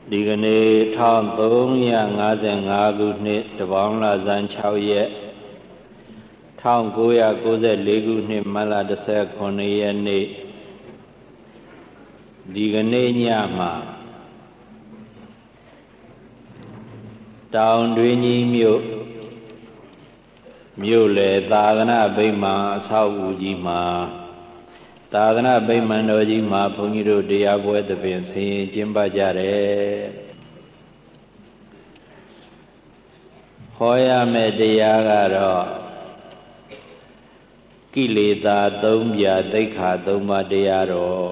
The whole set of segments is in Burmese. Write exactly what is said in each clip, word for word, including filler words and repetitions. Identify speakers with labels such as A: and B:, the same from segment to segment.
A: ဒီကနေ့တစ်ထောင်သုံးရာငါးဆယ်ငါးခုနှစ်တပေါင်းလဆန်းခြောက်ရက်တစ်ထောင်ကိုးရာကိုးဆယ်လေးခုနှစ်မတ်လတစ်ဆယ်ခုနှစ်ရက်နေ့ဒီကနေ့ညမှာတောင်တွင်းကြီးမြို့မြို့လေသာသနာဗိမာန်အဆောက်အဦကြီးမှာသာသနာဗိမာန်တော်ကြီးမှာဘုန်းကြီးတို့တရားပွဲသဖြင့်ဆင်ရင်ကျင်းပကြတယ်ဟောရမယ့်တရားကတော့ကိလေသာသုံးပြသိက္ခာသုံးပါးတရားတော်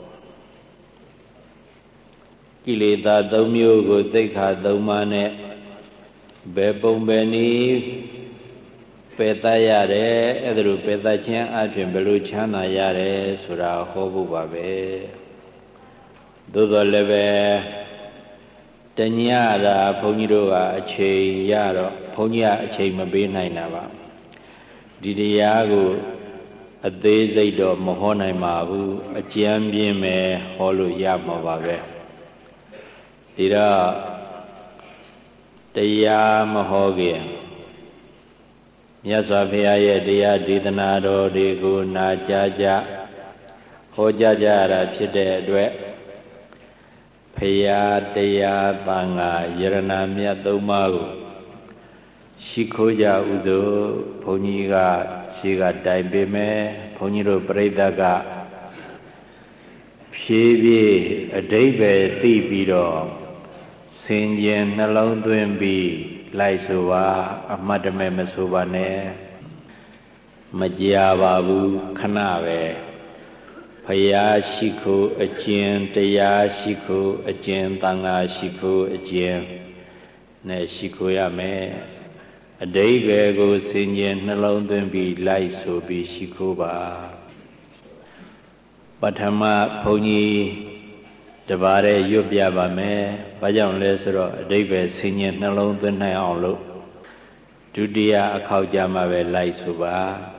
A: ကိလေသာသုံးမျိုးကိုသိက္ခာသုံးပါးနဲ့ဘယ်ပုံပဲနည်းပယ်တတ်ရတယ်အဲ့ဒါလိုပယ်တတ်ခြင်းအပြင်ဘယ်လိုချမ်းသာရတယ်ဆိုတာဟောဖို့ပါပဲသို့တော်လည်းပဲတညတာဘုန်းကြီးတို့ကအချိန်ရတော့ဘုန်းကြီးကအချိန်မပေးနိုင်တာပါဒီတရားကိုအသေးစိတ်တော့မဟောနိုင်ပါဘူးအကျမ်းပြင်းပဲဟောလို့ရမှာပါပဲဒီတော့တရားမဟောခင်မြတ်စွာဘုရားရဲ့တရားဒေသနာတော်တွေကိုနာကြားကြဟောကြားကြရတာဖြစ်တဲ့အတွက်ဘုရားတရားသံဃာယရဏမြတ်သုံးပါးကိုရှိခိုးကြဥစို့ဘုန်းကြီးကရှိကတိုင်ပေးမယ်ဘုန်းကြီးတို့ပြိဿကဖြည်းဖြည်းအဓိပ္ပာယ်သိပြီးတော့ဆင်ခြင်နှလုံးသွင်းပြီးလိုက်ဆိုပါအမှတ်တမဲ့မဆိုပါနဲ့မကြပါဘူးခဏပဲဖယားရှိခိုးအကျင့်တရားရှိခိုးအကျင့်သံဃာရှိခိုးအကျင့်နဲ့ရှိခိုးရမယ်အဓိပ္ပာယ်ကိုဆင်ခြင်နှလုံးသွင်းပြီးလိုက်ဆိုပြီးရှိခိုးပါပထမဘုန်းကြီးတပါးတည်းရွတ်ပြပါမယ်။ဘာကြောင့်လဲဆိုတော့အဓိပ္ပာယ်ဆင်ញင်နှလုံးသွင်းနိုင်အောင်လို့ဒုတိယအခေါက်ကြမှာပဲလိုက်ဆိုပါ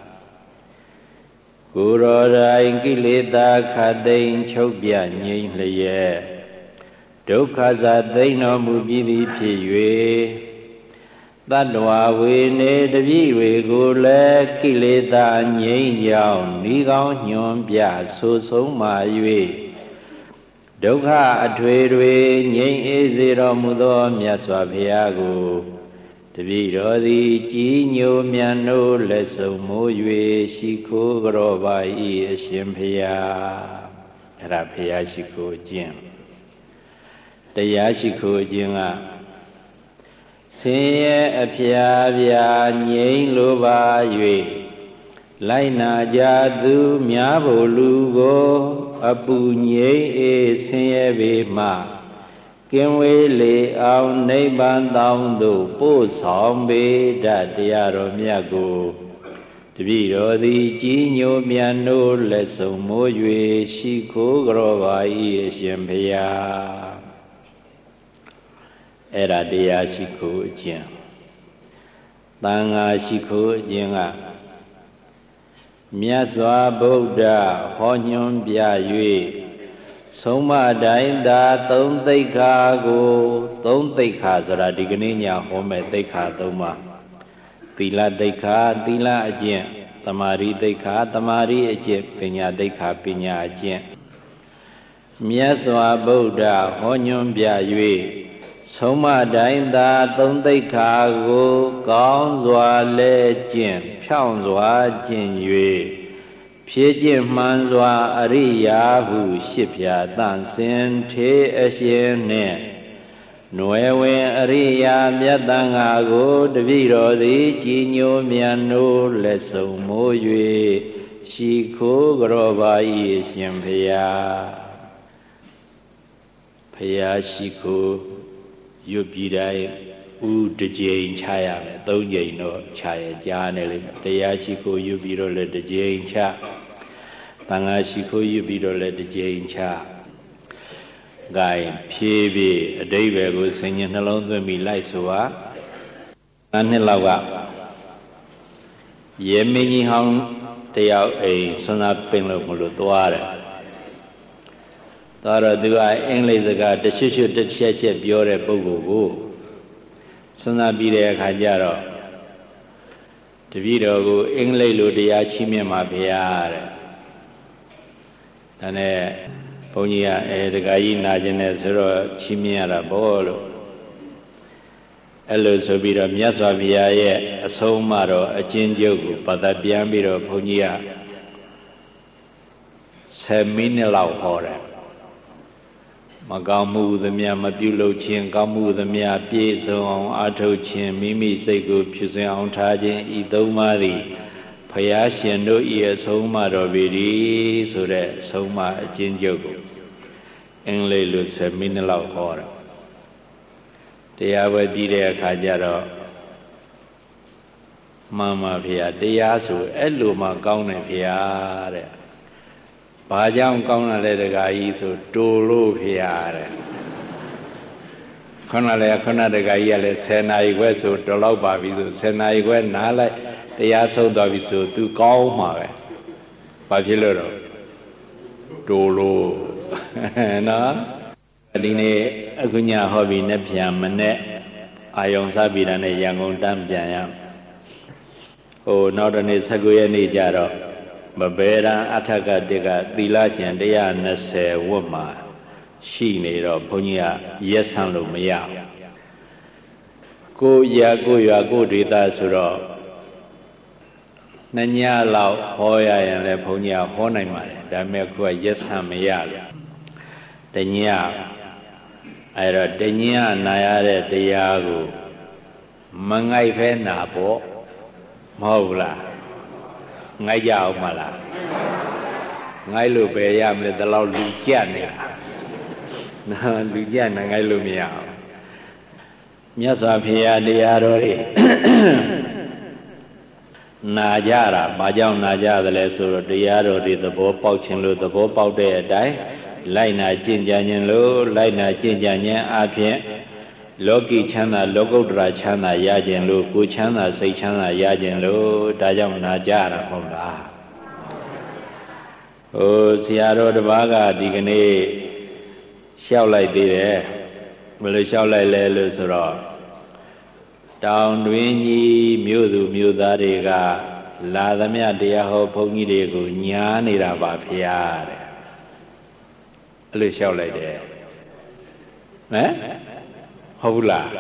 A: ။ကိုရောတိုင်းကိလေသာခတ်သိမ်းချုပ်ပြငြိမ်းလျက်ဒုက္ခစာသိမ်းတော်မူပြီးသည်ဖြစ်၍တတ္တဝါဝေနေတပြည့်ဝေကိုလည်းကိလေသာငြိမ်းကြောင်းဤကောင်းညွန်ပြဆိုဆုံးမာ၍ဒုက္ခအထွေတွေငြိမ်းအေးစေတော်မူသောမြတ်စွာဘုရားကိုတပည့်တော်သည်ကြည်ညိုမြတ်နိုးလက်ဆုံမိုး၍ရှိခိုးကြောပါ၏အရှင်ဘုရားအဲ့ဒါဘုရားရှိခိုးခြင်းတရားရှိခိုးခြင်းကဆင်းရဲအဖျားပြာငြိမ်းလိုပါ၍လိုက်နာကြသူများဖို့လူကိုအပူငြိမ်းအေးဆင်းရဲပေမှကင်းဝေးလေအောင်နိဗ္ဗာန်တောင်းသို့ပို့ဆောင်ပေတတ်တရားတော်မြတ်ကိုတပည့်တော်သည်ကြည်ညိုမြတ်နိုးလက်ဆုံမိုး၍ရှိခိုးကြောပါ၏အရှင်ဘုရားအဲ့ဒါတရားရှိခိုးအကျင့်သံဃာရှိခိုးအကျင့်ကမြတ်စွာဘုရားဟောညွှန်ပြ၍ဆုံးမတိုင်းသာသုံးသိက္ခာကိုသုံးသိက္ခာဆိုတာဒီကနေ့ညဟောမဲ့သိက္ခာသုံးပါသီလသိက္ခာသီလအကျင့်သမာဓိသိက္ခာသမာဓိအကျင့်ပညာသိက္ခာပညာအကျင့်မြတ်စွာဘုရားဟောညွှန်ပြ၍ဆုံးမတိုင်းသာသုံးသိက္ခာကိုကောင်းစွာလဲကျင့်ဖြောင့်စွာကျင့်၍ဖြည့်ကျင့်မှန်စွာအရိယာဟုရှစ်ဖြာတန်စင်ထေအရှင်နှင့်နွယ်ဝင်အရိယာမြတ်တန်ဃာကိုတပည့်တော်သည်ကြည်ညိုမြတ်နိုးလက်ဆုံမိုး၍ရှိခိုးကြောပါ၏ရှင်ဘုရားဘုရားရှိခိုးရွတ်ပြီးတိုင်းဥတစ်ကြိမ်ချရမယ်သုံးကြိမ်တော့ချရကြားနေလိမ့်မယ်တရားရှိခိုးရွတ်ပြီးတော့လည်းတစ်ကြိမ်ချသံဃာရှိခိုးရွတ်ပြီးတော့လည်းတစ်ကြိမ်ချဂိုင်းဖြည်းဖြည်းအဓိပ္ပာယ်ကိုဆင်ញင်နှလုံးသွင်းပြီးလိုက်ဆိုပါငါးနှစ်လောက်ကရေမင်းကြီးဟောင်းတယောက်အိမ်ဆွမ်းသာပင်လို့မလို့သွားတယ်သွားတော့သူကအင်္ဂလိပ်စကားတချွတ်ချွတ်တစ်ချက်ချက်ပြောတဲ့ပုဂ္ဂိုလ်ကိုစဉ်းစားပြီးတဲ့အခါကျတော့တပည့်တော်ကိုအင်္ဂလိပ်လိုတရားချီးမြှင့်ပါဗျာတဲ့ဒါနဲ့ဘုန်းကြီးကအဲဒကာကြီးနာကျင်တယ်ဆိုတော့ချီးမြှင့်ရတာပေါ့လို့အဲ့လိုဆိုပြီးတော့မြတ်စွာဘုရားရဲ့အဆုံးအမတော်အကျဉ်းချုပ်ကိုပတ်သက်ပြန်ပြီးတော့ဘုန်းကြီးကဆယ်မိနစ်လောက်ဟောတယ်မကောင်းမှုသမျှမပြုလုပ်ခြင်းကောင်းမှုသမျှပြည့်စုံအောင်အားထုတ်ခြင်းမိမိစိတ်ကိုဖြူစင်အောင်ထားခြင်းဤသုံးပါးသည်ဘုရားရှင်တို့၏အဆုံးအမတော်ပေသည်ဆိုတဲ့အဆုံးအမအကျဉ်းချုပ်ကိုအင်္ဂလိပ်လိုဆယ်မိနစ်လောက်ဟောတယ်တရားပွဲပြီးတဲ့အခါကျတော့မှန်ပါဗျာတရားဆိုအဲ့လိုမှကောင်းတယ်ဗျာတဲ့ဘာကြောင့်ကောင်းလာလဲတကားကြီးဆိုတူလို့ဗျာတဲ့ခဏလေခဏတကားကြီးကလည်းဆယ်နာရီခွဲဆိုတော်လောက်ပါပြီဆိုဆယ်နာရီခွဲနားလိုက်တရားဆုံးသွားပြီဆို तू ကောင်းမှာပဲဘာဖြစ်လို့တော့တူလို့နော်ဒီနေ့အခုညဟောပြီးနဲ့ပြန်မနဲ့အာယုံစပြီးတာနဲ့ရန်ကုန်တန်းပြန်ရဟိုနောက်တနေ့၁၉ရက်နေ့ကျတော့မဘေရန်အထက်ကတိကသီလရှင်၁၂၀ဝတ်မှာရှိနေတော့ဘုန်းကြီးကရက်ဆန်းလို့မရကိုရကိုရွာကိုဒေသဆိုတော့နှစ်ညလောက်ဟောရရင်လည်းဘုန်းကြီးကဟောနိုင်ပါတယ်ဒါပေမဲ့ခုကရက်ဆန်းမရလို့တညအဲ့တော့တညနာရတဲ့တရားကိုမငိုက်ဖဲနာပေါ့မဟုတ်ဘူးလားငိုက်ကြအောင်မလားငိုက်လို့ပဲရမလဲဒီလောက်လူကြက်နေတာနော်လူကြက်နေငိုက်လို့မရအောင်မြတ်စွာဘုရားတရားတော်တွေနာကြတာဘာကြောင့်နာကြသလဲဆိုတော့တရားတော်တွေသဘောပေါက်ခြင်းလို့သဘောပေါက်တဲ့အတိုင်းလိုက်နာကျင့်ကြံခြင်းလို့လိုက်နာကျင့်ကြံခြင်းအပြင်လောကီချမ်းသာလောကုတ္တရာချမ်းသာရခြင်းလို့ကိုယ်ချမ်းသာစိတ်ချမ်းသာရခြင်းလို့ဒါကြောင့်နာကြတာဟုတ်လားဟိုဆရာတော်တစ်ပါးကဒီကနေ့လျှောက်လိုက်သေးတယ်ဘယ်လိုလျှောက်လိုက်လဲလို့ဆိုတော့တောင်တွင်ကြီးမြို့သူမြို့သားတွေကလာသမျှတရားဟောဘုန်းကြီးတွေကိုညားနေတာပါဗျာတဲ့အဲ့လိုလျှောက်လိုက်တယ်ဟမ်ဟုတ်ဘူးလား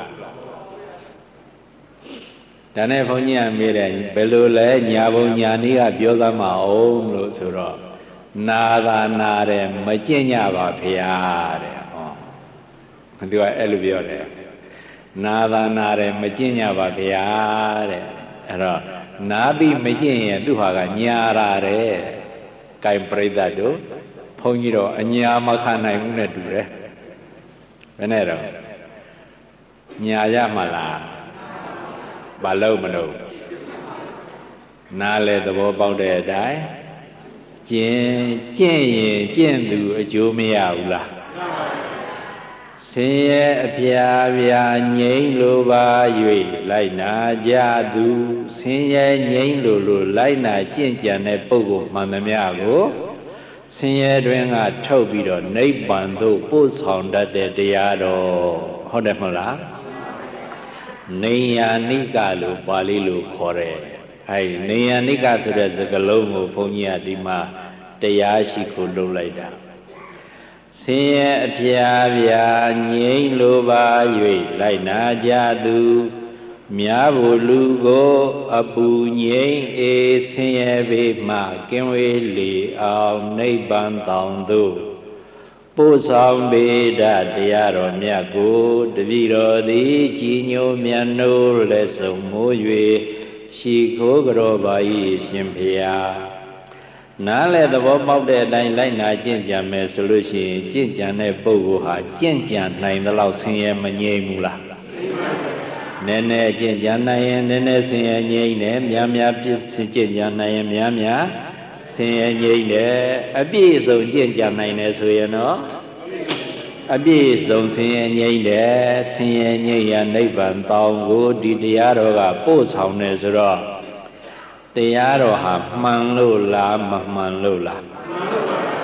A: ဒါနဲ့ဘုန်းကြီးကမေးတယ်ဘယ်လိုလဲညာဘုံညာနည်းကပြောသမှာအောင်လို့ဆိုတော့နာသာနာတယ်မကျင့်ကြပါဗျာတဲ့ဟောသူကအဲ့လိုပြောတယ်နာသာနာတယ်မကျင့်ကြပါဗျာတဲ့အဲ့တော့နာပြီးမကျင့်ရင်သူဟာကညာရာတဲ့ကင်ပြိဿတို့ဘုန်းကြီးတော့အညာမခံနိုင်ဘူးနဲ့တူတယ်ဘယ်နဲ့တော့ညာရမလားဘာလို့မလို့နားလေသဘောပေါက်တဲ့အတိုင်းကျင့်ကျင့်ရင်ကျင့်သူအကျိုးမရဘူးလားဆင်းရဲအပြာပြာငြိမ်းလိုပါ၍လိုက်နာကြသူဆင်းရဲငြိမ်းလိုလိုလိုက်နာကျင့်ကြံတဲ့ပုဂ္ဂိုလ်မှန်သမျှကိုဆင်းရဲတွင်ကထုတ်ပြီးတော့နိဗ္ဗာန်သို့ပို့ဆောင်တတ်တဲ့တရားတော်ဟုတ်တယ်မဟုတ်လားနေယာနိကလို့ပါဠိလိုခေါ်တယ်အဲဒီနေယာနိကဆိုတဲ့စကားလုံးကိုဘုန်းကြီးကဒီမှာတရားရှိခိုးလုပ်လိုက်တာဆင်းရဲအပြာပြာငြိမ်းလိုပါ၍လိုက်နာကြသူများဖို့လူကိုအပူငြိမ်းအေးဆင်းရဲပေမှကင်းဝေးလေအောင်နိဗ္ဗာန်တောင်သို့ပို့ဆောင်ပေတတ်တရားတော်မြတ်ကိုတပည့်တော်သည်ကြည်ညိုမြတ်နိုးလက်ဆုံမိုး၍ရှိခိုးကြောပါ၏ရှင်ဖေဟာနားလေသဘောပေါက်တဲ့အတိုင်းလိုက်နာကျင့်ကြံမယ်ဆိုလို့ရှိရင်ကျင့်ကြံတဲ့ပုဂ္ဂိုလ်ဟာကျင့်ကြံနိုင်သလောက်ဆင်းရဲမငြိမ်းဘူးလားနည်းနည်းကျင့်ကြံနိုင်ရင်နည်းနည်းဆင်းရဲငြိမ်းတယ်များများပြည့်ကျင့်ကြံနိုင်ရင်များများဆင်းရဲငြိမ်းတယ်အပြည့်စုံကျင့်ကြံနိုင်တယ်ဆိုရင်တော့အပြည့်စုံဆင်းရဲငြိမ်းတယ်ဆင်းရဲငြိမ်းရနိဗ္ဗာန်တောင်ကိုဒီတရားတော်ကပို့ဆောင်တယ်ဆိုတော့တရားတော်ဟာမှန်လို့လားမမှန်လို့လားမ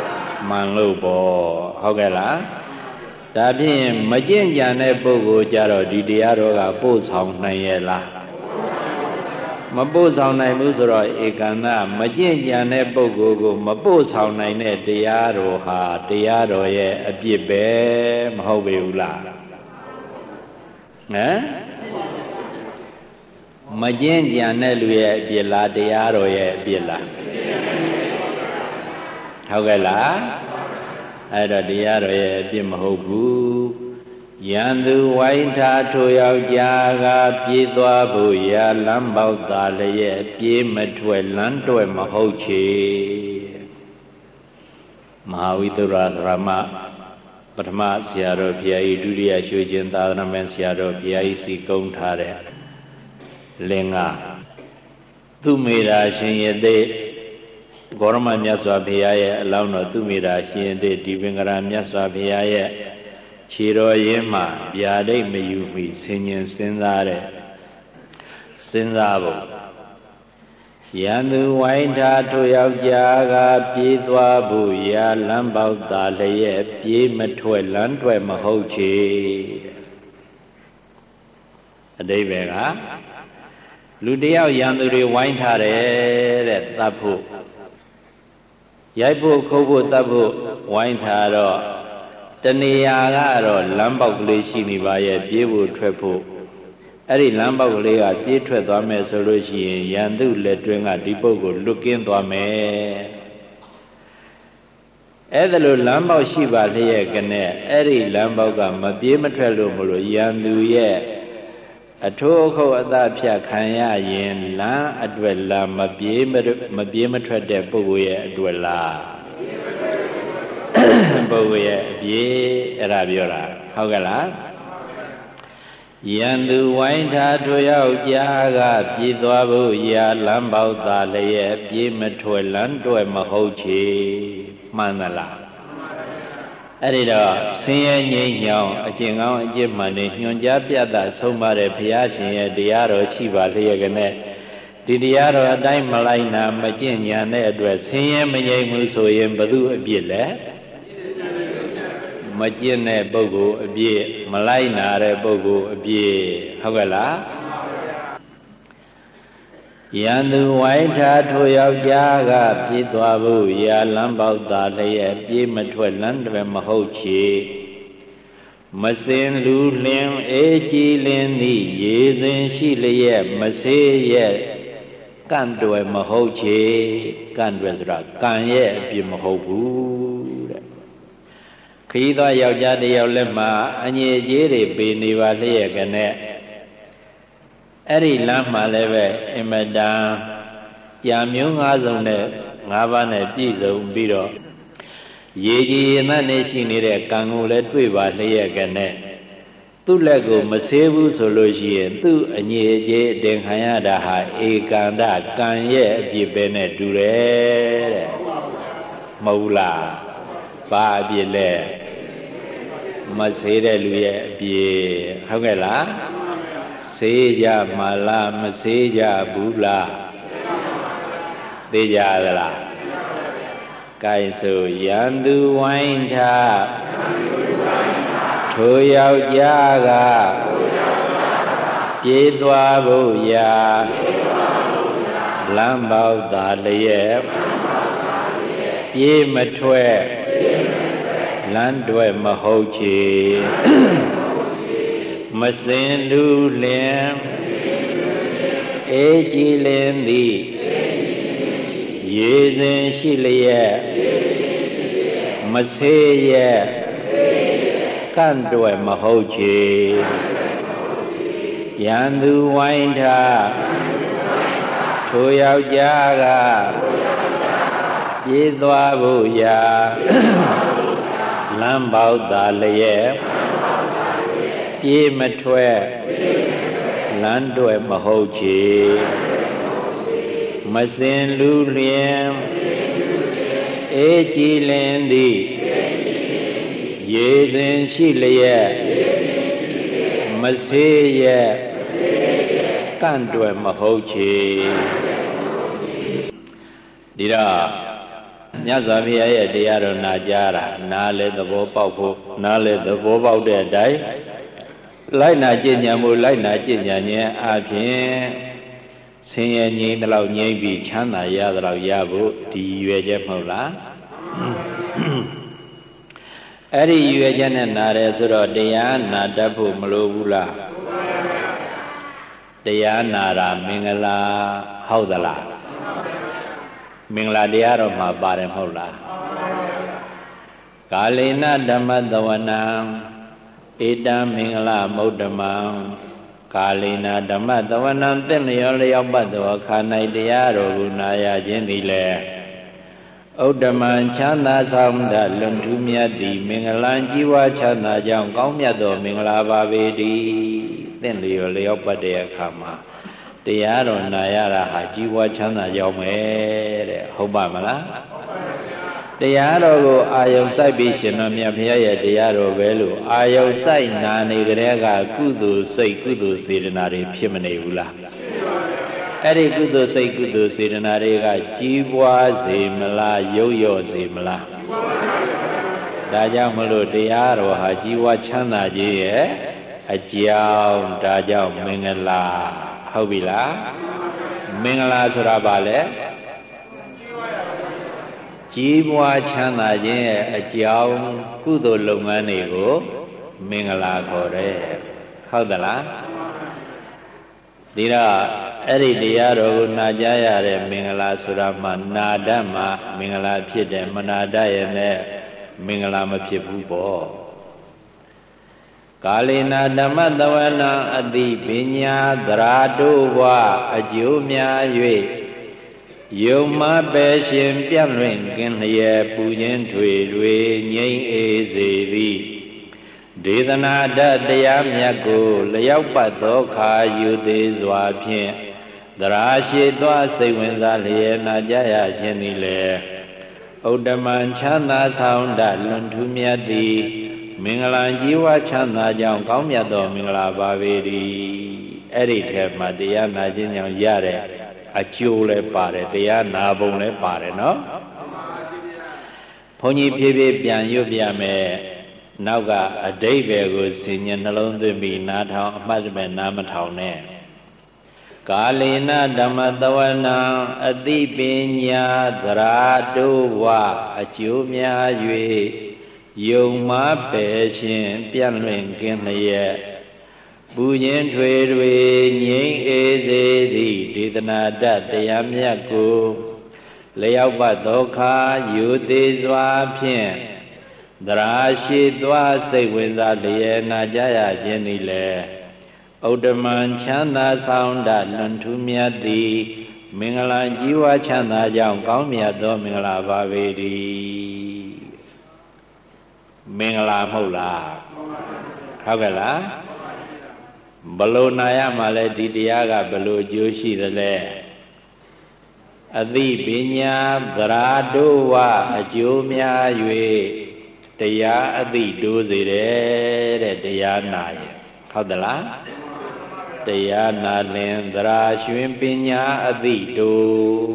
A: မှန်လို့ပေါ့ဟုတ်ကဲ့လားဒါဖြင့်မကျင့်ကြံတဲ့ပုဂ္ဂိုလ်ကြတော့ဒီတရားတော်ကပို့ဆောင်နိုင်ရဲ့လားမပို့ဆောင်နိုင်ဘူးဆိုတော့ဧကန္တမကျင့်ကြံတဲ့ပုဂ္ဂိုလ်ကိုမပို့ဆောင်နိုင်တဲ့တရားတော်ဟာတရားတော်ရဲ့အပြစ်ပဲမဟုတ်ပေဘူးလားဟမ်မကျင့်ကြံတဲ့လူရဲ့အပြစ်လားတရားတော်ရဲ့အပြစ်လားဟုတ်ကဲ့လားအဲ့တော့တရားတော်ရဲ့အပြစ်မဟုတ်ဘူးယံသူဝိုင်းထားထိုယောက်ျားကပြေးသွားဖို့ရာလမ်းပေါက်သားလျက်ပြေးမထွက်လမ်းတွဲမဟုတ်ချေမဟာဝိသုရသရမပထမဆရာတော်ဘုရားကြီးဒုတိယရွှေကျင်သာသနာ့ဆရာတော်ဘုရားကြီးစီကုံထားတဲ့လင်္ကာသူမေတာရှင်ရသေးဂေါရမမြတ်စွာဘုရားရဲ့အလောင်းတော်သူမေတာရှင်ရသေးဒီပင်္ဂရာမြတ်စွာဘုရားရဲ့ခြေတော်ရင်းမှာဗျာဒိတ်မယူမီဆင်ញင်စဉ်းစားတဲ့စဉ်းစားဖို့ရန်သူဝိုင်းထားထိုယောက်ျားကပြေးသွားဖို့ရာလမ်းပေါက်သာလျက်ပြေးမထွက်လမ်းတွဲမဟုတ်ချေအဓိပ္ပာယ်ကလူတယောက်ရန်သူတွေဝိုင်းထားတယ်တဲ့တတ်ဖို့ရိုက်ဖို့ခုတ်ဖို့တတ်ဖို့ဝိုင်းထားတော့တဏှာကတော့လမ်းပေါက်ကလေးရှိနေပါရဲ့ပြေးဖို့ထွက်ဖို့အဲ့ဒီလမ်းပေါက်ကလေးကပြေးထွက်သွားမယ်ဆိုလို့ရှိရင်ရန်သူလက်တွင်းကဒီပုဂ္ဂိုလ်လွတ်ကင်းသွားမယ်အဲ့ဒါလိုလမ်းပေါက်ရှိပါလျက်ကနဲ့အဲ့ဒီလမ်းပေါက်ကမပြေးမထွက်လို့မလို့ရန်သူရဲ့အထိုးအခုအသဖြတ်ခံရရင်လမ်းအတွက်လားမပြေးမပြေးမထွက်တဲ့ပုဂ္ဂိုလ်ရဲ့အတွက်လားပုဂ္ဂိုလ်ရဲ့အပြေးအဲ့ဒါပြောတာဟုတ်ကဲ့လားယံသူဝိုင်းထားထိုယောက်ျားကပြေးသွားဖို့ရာလမ်းပေါက်သာလျက်ပြေးမထွက်လမ်းတွဲမဟုတ်ချေမှန်သလားအဲ့ဒီတော့ဆင်းရဲငြိမ်းချောင်းအကျင့်ကောင်းအကျင့်မှန်တွေညွှန်ကြားပြသဆုံးမတဲ့ဘုရားရှင်ရဲ့တရားတော်ရှိပါလျက်ကနဲ့ဒီတရားတော်အတိုင်းမလိုက်နာမကျင့်ကြံတဲ့အတွက်ဆင်းရဲမငြိမ်းဘူးဆိုရင်ဘု து အပြစ်လဲမကျင့်တဲ့ပုဂ္ဂိုလ်အပြစ်မလိုက်နာတဲ့ပုဂ္ဂိုလ်အပြစ်ဟုတ်ကဲ့လားယံသူဝိုင်းထားထိုယောက်ျားကပြေးသွားဖို့ရာလမ်းပေါက်သာလျက်ပြေးမထွက်လမ်းတွယ်မဟုတ်ချေမစင်လူလင်းအေးကြည်လင်းသည်ရေစဉ်ရှိလျက်မဆေးရဲ့ကန့်တွယ်မဟုတ်ချေကန့်တွယ်ဆိုတာကံရဲ့အပြစ်မဟုတ်ဘူးတဲ့ခရီးသွားယောက်ျားတစ်ယောက်လက်မှာအငြိကြေးတွေပေးနေပါလျက်ကနဲ့အဲ့ဒီလမ်းမှာလည်းပဲအင်မတန်ကြာမျိုးငါးစုံနဲ့ငါးပါးနဲ့ပြည့်စုံပြီးတော့ရေကြီးရနတ်နဲ့ရှိနေတဲ့ကံကိုလည်းတွေ့ပါလျက်ကနဲ့သူ့လက်ကိုမဆေးဘူးဆိုလို့ရှိရင်သူ့အငြိအကျေးအတင်ခံရတာဟာဧကန္တကံရဲ့အပြစ်ပဲနဲ့တူတယ်တဲ့မဟုတ်လားဘာအပြစ်လဲမဆေးတဲ့လူရဲ့အပြစ်ဟုတ်ကဲ့လားဆေးကြမလားမဆေးကြဘူးလားသိကြသလားကိုင်ဆိုရန်သူဝိုင်းထားထိုယောက်ျားကပြေးသွားဖို့ရာလမ်းပေါက်သာလျက်ပြေးမထွက်လမ်းတွဲမဟုတ်ချေမစင်လူလင်အေးကြည်လင်သည်ရေစဉ်ရှိလျက်မဆေးရဲ့ကန့်တွယ်မဟုတ်ချေရန်သူဝိုင်းထားထိုယောက်ျားကပြေးသွားဖို့ရာလမ်းပေါက်သာလျက်ပြေးမထွက်လမ်းတွယ်မဟုတ်ချေမစင်လူလျင်အေးကြည်လင်သည်ရေစဉ်ရှိလျက်မဆေးရဲ့ကန့်တွယ်မဟုတ်ချေဒီတော့မြတ်စွာဘုရားရဲ့တရားတော်နာကြားတာနားလေသဘောပေါက်ဖို့နားလေသဘောပေါက်တဲ့အတိုင်းလိုက်နာကျင့်ကြံမှုလိုက်နာကျင့်ကြံခြင်းအပြင်ဆင်းရဲငြိမ်းတဲ့လောက်ငြိမ်းပြီးချမ်းသာရတဲ့လောက်ရဖို့ဒီရွယ်ချက်မဟုတ်လားအဲ့ဒီရွယ်ချက်နဲ့နာတယ်ဆိုတော့တရားနာတတ်ဖို့မလိုဘူးလားတရားနာတာမင်္ဂလာဟုတ်သလားမင်္ဂလာတရားတော်မှာပါတယ်မဟုတ်လားကာလေနဓမ္မသဝနံဧတံမင်္ဂလမௌဒ္ဓမံကာလေနဓမ္မသဝနံသင်လျောလျောက်ပတ်သောအခါ၌တရားတော်ကိုနာရခြင်းသည်လေဥဒ္ဓမံချမ်းသာဆောင်တလွန်ထူးမြတ်သည်မင်္ဂလံជីវချမ်းသာကြောင့်ကောင်းမြတ်သောမင်္ဂလာပါပေတည်းသင်လျောလျောက်ပတ်တဲ့အခါမှာတရားတော်နာရတာဟာជីវချမ်းသာကြောင့်ပဲတဲ့ဟုတ်ပါမလားတရားတော်ကိုအာယုံစိုက်ပြီးရှင်တော်မြတ်ဘုရားရဲ့တရားတော်ပဲလို့အာယုံစိုက်နာနေကြတဲ့ကကုသိုလ်စိတ်ကုသိုလ်စေတနာတွေဖြစ်မနေဘူးလားအဲ့ဒီကုသိုလ်စိတ်ကုသိုလ်စေတနာတွေကကြီးပွားစေမလားရုပ်ရော့စေမလားဒါကြောင့်မလို့တရားတော်ဟာကြီးပွားချမ်းသာခြင်းရဲ့အကြောင်းဒါကြောင့်မင်္ဂလာဟုတ်ပြီလားမင်္ဂလာဆိုတာဘာလဲကြီးပွားချမ်းသာခြင်းရဲ့အကြောင်းကုသိုလ်လုပ်ငန်းတွေကိုမင်္ဂလာခေါ်တယ်ဟုတ်သလားဒီတော့အဲ့ဒီတရားတော်ကိုနာကြားရတဲ့မင်္ဂလာဆိုတာမှနာတတ်မှမင်္ဂလာဖြစ်တယ်မနာတတ်ရင်လည်းမင်္ဂလာမဖြစ်ဘူးပေါ့ကာလေနာဓမ္မသဝနာအတိပညာသရာတုဝအကျိုးများ၍ယုံမပဲရှင်ပြန့်လွင့်ကင်းလျက်ပူခြင်းထွေတွေငြိမ့်အေးစေသည်ဒေသနာတတရားမြတ်ကိုလျောက်ပတ်သောခါယူသေးစွာဖြင့်သရာရှိသောစိတ်ဝင်စားလျက်နာကြရခြင်းသည်လေဥဒ္ဓမံချမ်းသာဆောင်တလွန်ထူးမြတ်သည်မင်္ဂလာជីវချမ်းသာကြောင့်ကောင်းမြတ်သောမင်္ဂလာပါပေ၏အဲ့ဒီထဲမှာတရားနာခြင်းကြောင့်ရတဲ့အကျိုးလည်းပါတယ်တရားနာပုံလည်းပါတယ်နော်ဘုန်းကြီးဖြည်းဖြည်းပြန်ရွတ်ပြမယ်နောက်ကအဓိပ္ပာယ်ကိုဆင်ញနှလုံးသွင်းပြီးနားထောင်အမှတ်တမဲ့နားမထောင်နဲ့ကာလေနဓမ္မသဝနံအတိပညာသရာတုဝအကျိုးများ၍ယုံမပဲရှင်ပြန့်လွင့်ကင်းလျက်ပူခြင်းထွေတွေငြိမ့်အေးစေသည့်ဒေသနာတတရားမြတ်ကိုလျောက်ပတ်သောခါယူသေးစွာဖြင့်သရာရှိသွားစိတ်ဝင်စားလျက်နာကြရခြင်းသည်လေဥဒ္ဓမံချမ်းသာဆောင်တလွန်ထူးမြတ်သည်မင်္ဂလာជីវချမ်းသာကြောင့်ကောင်းမြတ်သောမင်္ဂလာပါပေ၏မင်္ဂလာမဟုတ်လားဟုတ်ကဲ့လားဘလို့နာရမှာလဲဒီတရားကဘလို့အကျိုးရှိသလဲအသိပညာသရာတုဝအကျိုးများ၍တရားအသိတိုးစေတယ်တဲ့တရားနာရင်ဟုတ်သလားတရားနာလင်သရာရွှင်ပညာအသိတိုး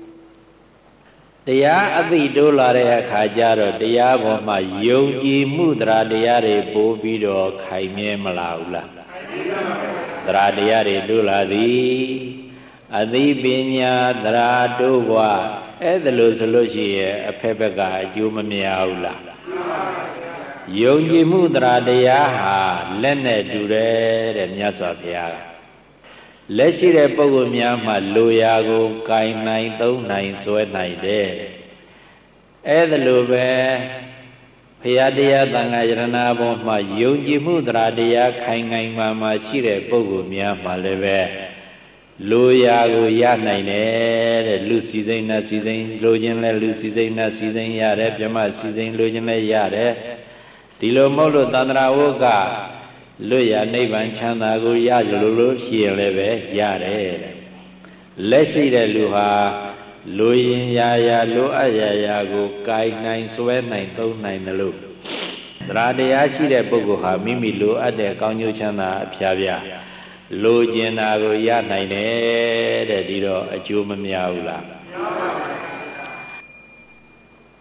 A: တရားအသိတိုးလာတဲ့အခါကျတော့တရားပေါ်မှာယုံကြည်မှုသရာတရားတွေပို့ပြီးတော့ခိုင်မြဲမလာဘူးလားသရာတရားတွေတိုးလာသည်အသိပညာသရာတိုးဘွားအဲ့ဒါလို့ဆိုလို့ရှိရင်အဖက်ဘက်ကအကျိုးမများဘူးလားယုံကြည်မှုသရာတရားဟာလက်နဲ့တူတယ်တဲ့မြတ်စွာဘုရားလက်ရှိတဲ့ပုဂ္ဂိုလ်များမှလိုရာကိုကင်နိုင်သုံးနိုင်ဆွဲနိုင်တယ်အဲ့ဒါလိုပဲဘုရားတရားသံဃာယရဏဘောမှာယုံကြည်မှုသရာတရားခိုင်ခိုင်မာမာရှိတဲ့ပုဂ္ဂိုလ်များမှလည်းပဲလိုရာကိုရနိုင်တယ်တဲ့လူစီစိမ့်နဲ့စီစိမ့်လိုခြင်းလဲလူစီစိမ့်နဲ့စီစိမ့်ရတယ်ပြမစီစိမ့်လိုခြင်းလဲရတယ်ဒီလိုမဟုတ်လို့သန္တရာဝုကလွတ်ရနိဗ္ဗာန်ချမ်းသာကိုရကြလို့လို့ရှိရင်လည်းပဲရတယ်လက်ရှိတဲ့လူဟာလိုရင်ရာရာလိုအပ်ရာရာကိုကိုင်နိုင်ဆွဲနိုင်သုံးနိုင်တယ်လို့သရတရားရှိတဲ့ပုဂ္ဂိုလ်ဟာမိမိလိုအပ်တဲ့ကောင်းကျိုးချမ်းသာအဖျားဖျားလိုချင်တာကိုရနိုင်တယ်တဲ့ဒီတော့အကျိုးမများဘူးလား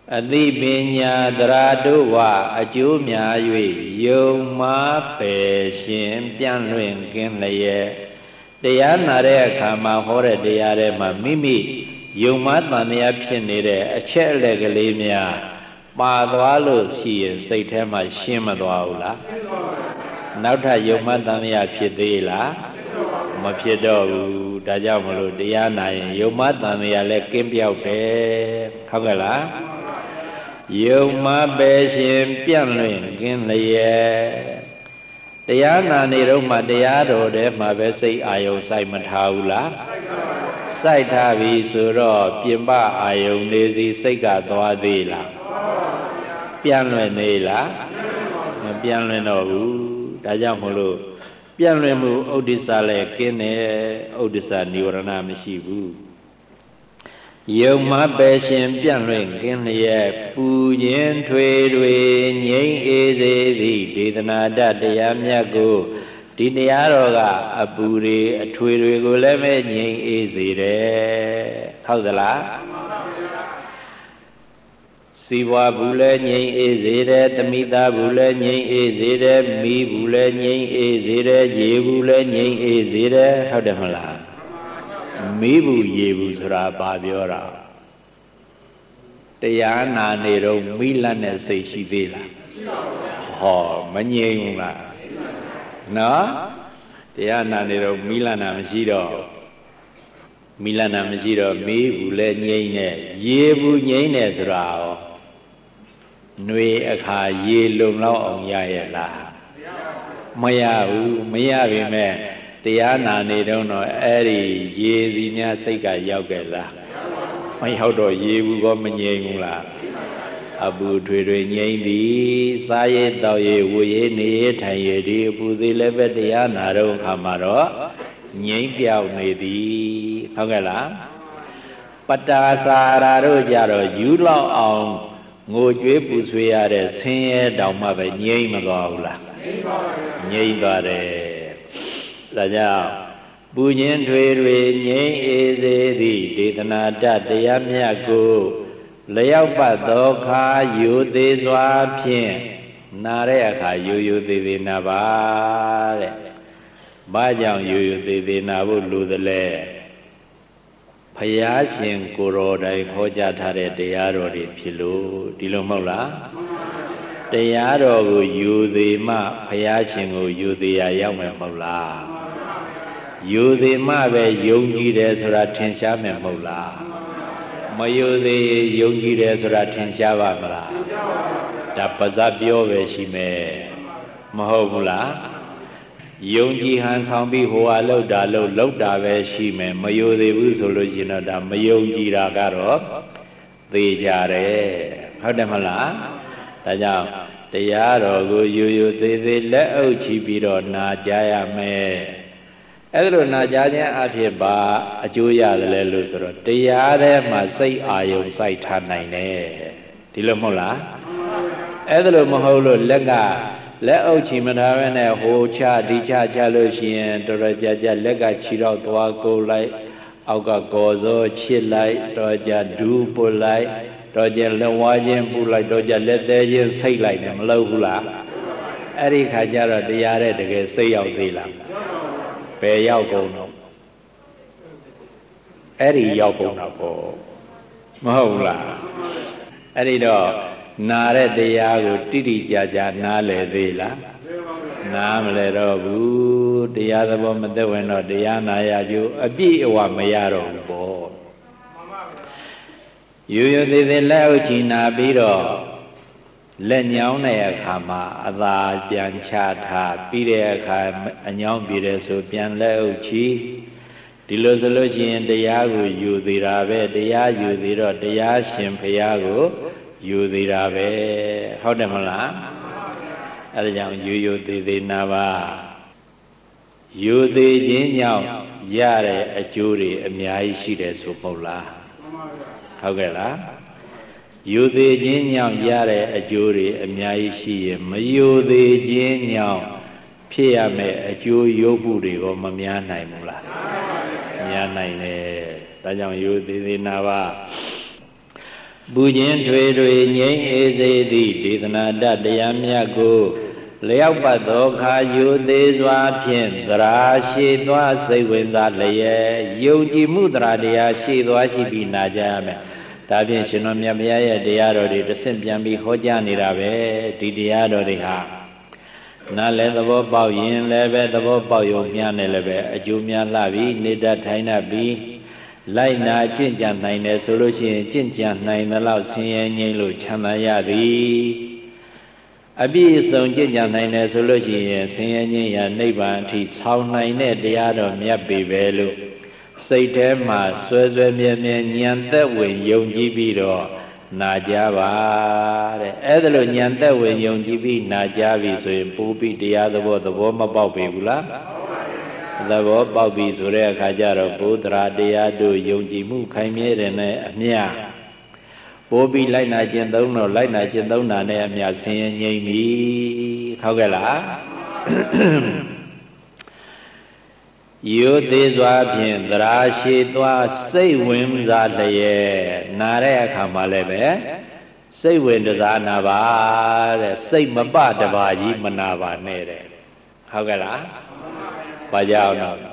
A: အသိပညာသရတုဝအကျိုးများ၍ယုံမှားပယ်ရှင်ပြန့်လွင့်ကင်းလျက်တရားနာတဲ့အခါမှာဟောတဲ့တရားထဲမှာမိမိယုံမှားတန်တရားဖြစ်နေတဲ့အချက်အလက်ကလေးများပါသွားလို့ရှိရင်စိတ်ထဲမှာရှင်းမသွားဘူးလားနောက်ထပ်ယုံမှားတန်တရားဖြစ်သေးလားမဖြစ်တော့ဘူးဒါကြောင့်မလို့တရားနာရင်ယုံမှားတန်တရားလည်းကင်းပြောက်တယ်ဟုတ်ကဲ့လားယုံမှားပဲရှင်ပြန့်လွင့်ကင်းလျက်တရားနာနေတော့မှတရားတော်ထဲမှာပဲစိတ်အာယုံစိုက်မထားဘူးလားစိုက်ထားပြီဆိုတော့ပြင်ပအာယုံနေစီစိတ်ကသွားသေးလားပြန့်လွင့်နေလားမပြန့်လွင့်တော့ဘူးဒါကြောင့်မလို့ပြန့်လွင့်မှုဥဒိစ္စလည်းကင်းတယ်ဥဒိစ္စនិဝရဏမရှိဘူးယုံမှားပဲရှင်ပြန့်လွင့်ကင်းလျက်ပူခြင်းထွေတွေငြိမ်းအေးစေသည့်ဒေသနာတတရားမြတ်ကိုဒီတရားတော်ကအပူတွေအထွေတွေကိုလည်းပဲငြိမ်းအေးစေတယ်ဟုတ်သလားစီဘွားဘူးလည်းငြိမ်းအေးစေတယ်သမိသားဘူးလည်းငြိမ်းအေးစေတယ်မိဘူးလည်းငြိမ်းအေးစေတယ်ရေဘူးလည်းငြိမ်းအေးစေတယ်ဟုတ်တယ်မလားမိဘူးရေဘူးဆိုတာဘာပြောတာတရားနာနေတော့မိလတ်နဲ့စိတ်ရှိသေးလားဟောမငြိမ်းဘူးလားနော်တရားနာနေတော့မိလတ်နာမရှိတော့မိလတ်နာမရှိတော့မိဘူးလည်းငြိမ်းနေရေဘူးငြိမ်းနေဆိုတာရောຫນွေအခါရေလုံလောက်အောင်ရရဲ့လားမရဘူးမရပြီမဲ့တရားနာနေတော့အဲ့ဒီရေစီများစိတ်ကရောက်ကြလားမရောက်တော့ရေဘူးကောမငြိမ်ဘူးလားအပူထွေထွေငြိမ်သည်စားရည်တောက်ရည်ဝူရည်နေရည်ထိုင်ရည်ဒီအပူသေးလည်းပဲတရားနာတော့အခါမှာတော့ငြိမ်ပြောက်နေသည်ဟုတ်ကဲ့လားပတ္တာစာရာတို့ကြတော့ယူလောက်အောင်ငိုကြွေးပူဆွေးရတဲ့ဆင်းရဲတောင်မှပဲငြိမ်မသွားဘူးလားငြိမ်သွားတယ်ဒါကြောင့်ပူခြင်းထွေတွေငြိမ်းအေးစေသည့်ဒေသနာတတရားမြတ်ကိုလျောက်ပတ်သောခါယူသေးစွာဖြင့်နာတဲ့အခါယူယူသေးသေးနာပါတဲ့။ဘာကြောင့်ယူယူသေးသေးနာဖို့လိုသလဲ။ဘုရားရှင်ကိုယ်တော်တိုင်ဟောကြားထားတဲ့တရားတော်တွေဖြစ်လို့ဒီလိုမဟုတ်လား။တရားတော်ကိုယူသေးမှဘုရားရှင်ကိုယူသေးရရောက်မယ်မဟုတ်လား။ယူသေးမှပဲယုံကြည်တယ်ဆိုတာထင်ရှားမယ်မဟုတ်လားမယူသေးယုံကြည်တယ်ဆိုတာထင်ရှားပါမလားဒါပါဇက်ပြောပဲရှိမယ်မဟုတ်ဘူးလားယုံကြည်ဟန်ဆောင်ပြီးဟိုဟာလောက်တာလောက်လောက်တာပဲရှိမယ်မယူသေးဘူးဆိုလို့ရှိရင်တော့ဒါမယုံကြည်တာကတော့သေကြတယ်ဟုတ်တယ်မလားဒါကြောင့်တရားတော်ကိုယူယူသေးသေးလက်အုပ်ချပြီးတော့နာကြားရမယ်အဲ့လိုနာကြားခြင်းအဖြစ်ပါအကျိုးရတယ်လဲလို့ဆိုတော့တရားထဲမှာစိတ်အာယုံစိုက်ထားနိုင်တယ်ဒီလိုမဟုတ်လားအဲ့လိုမဟုတ်လို့လက်ကလက်အုပ်ချီမထားဘဲနဲ့ဟိုချဒီချချလို့ရှိရင်တော်တော်ကြာကြာလက်ကခြေတော့သွားကိုလိုက်အောက်ကကော်စောချစ်လိုက်တော်ကြာဒူးပုတ်လိုက်တော်ကြာလက်ဝါးချင်းပူလိုက်တော်ကြာလက်သေးချင်းဆိတ်လိုက်တယ်မလုပ်ဘူးလားအဲ့ဒီခါကျတော့တရားတဲ့တကယ်စိတ်ရောက်သေးလားဘယ်ရောက်ကုန်တော့အဲ့ဒီရောက်ကုန်တော့ပေါ့မဟုတ်လားအဲ့ဒီတော့နာတဲ့တရားကိုတိတိကျကျနားလည်သေးလားနားမလဲတော့ဘူးတရားသဘောမသက်ဝင်တော့တရားနာရကြအပြည့်အဝမရတော့ဘူးပေါ့ရိုးရိုးသေးသေးလက်ဥချီနာပြီးတော့လက်ညောင်းတဲ့အခါမှာအသာပြန်ချထားပြီးတဲ့အခါအညောင်းပြီးတဲ့ဆိုပြန်လက်ဥချီဒီလိုဆိုလို့ရှိရင်တရားကိုယူသေးတာပဲတရားယူသေးတော့တရားရှင်ဘုရားကိုယူသေးတာပဲဟုတ်တယ်မလားအဲဒါကြောင့်ယူယူသေးသေးနာပါယူသေးခြင်းကြောင့်ရတဲ့အကျိုးတွေအများကြီးရှိတယ်ဆိုမဟုတ်လားဟုတ်ကဲ့လားယူသေးခြင်းကြောင့်ရတဲ့အကျိုးတွေအများကြီးရှိရင်မယူသေးခြင်းကြောင့်ဖြစ်ရမယ့်အကျိုးရုပ်မှုတွေကိုမများနိုင်ဘူးလားများနိုင်တယ်ဒါကြောင့်ယူသေးသေးနာပါပူခြင်းတွေတွေငြိမ်းအေးစေသည့်ဒေသနာတတရားမြတ်ကိုလျောက်ပတ်သောခါယူသေးစွာဖြင့်သရာရှိသွားစိတ်ဝင်စားလျက်ယုံကြည်မှုသရာတရားရှိသွားရှိပြီးနာကြရမယ်ဒါဖြင့်ရှင်တော်မြတ်ဘုရားရဲ့တရားတော်တွေတဆင့်ပြန်ပြီးဟောကြားနေတာပဲဒီတရားတော်တွေဟာနားလည်းသဘောပေါက်ရင်လည်းပဲသဘောပေါက်ရုံမျှနဲ့လည်းပဲအကျိုးများလှပြီးနေတတ်ထိုင်တတ်ပြီးလိုက်နာကျင့်ကြံနိုင်တယ်ဆိုလို့ရှိရင်ကျင့်ကြံနိုင်သလောက်ဆင်းရဲငြိမ်းလို့ချမ်းသာရသည်အပြည့်အစုံကျင့်ကြံနိုင်တယ်ဆိုလို့ရှိရင်ဆင်းရဲငြိမ်းရာနိဗ္ဗာန်အထိဆောင်းနိုင်တဲ့တရားတော်မြတ်ပေပဲလို့စိတ်ထဲမှာဆွဲဆွဲမြဲမြဲဉာဏ်သက်ဝင်ယုံကြည်ပြီးတော့နာကြပါတဲ့အဲ့ဒါလို့ဉာဏ်သက်ဝင်ယုံကြည်ပြီးနာကြပြီဆိုရင်ပူပြီးတရားသဘောသဘောမပေါက်ပြီဘူးလားသဘောပေါက်ပြီဆိုတဲ့အခါကျတော့ဘုဒ္ဓရာတရားတို့ယုံကြည်မှုခိုင်မြဲတယ်နဲ့အမျှပိုးပြီးလိုက်နာကျင့်သုံးတော့လိုက်နာကျင့်သုံးတာနဲ့အမျှဆင်းရဲငြိမ်းပြီဟုတ်ကဲ့လားရိုးသေးစွာဖြင့်သရာရှိသွားစိတ်ဝင်စားလျက်နာတဲ့အခါမှာလည်းပဲစိတ်ဝင်စားနာပါတဲ့စိတ်မပတပါကြီးမနာပါနဲ့တဲ့ဟုတ်ကဲ့လားဘာကြောင့်တော့ဩ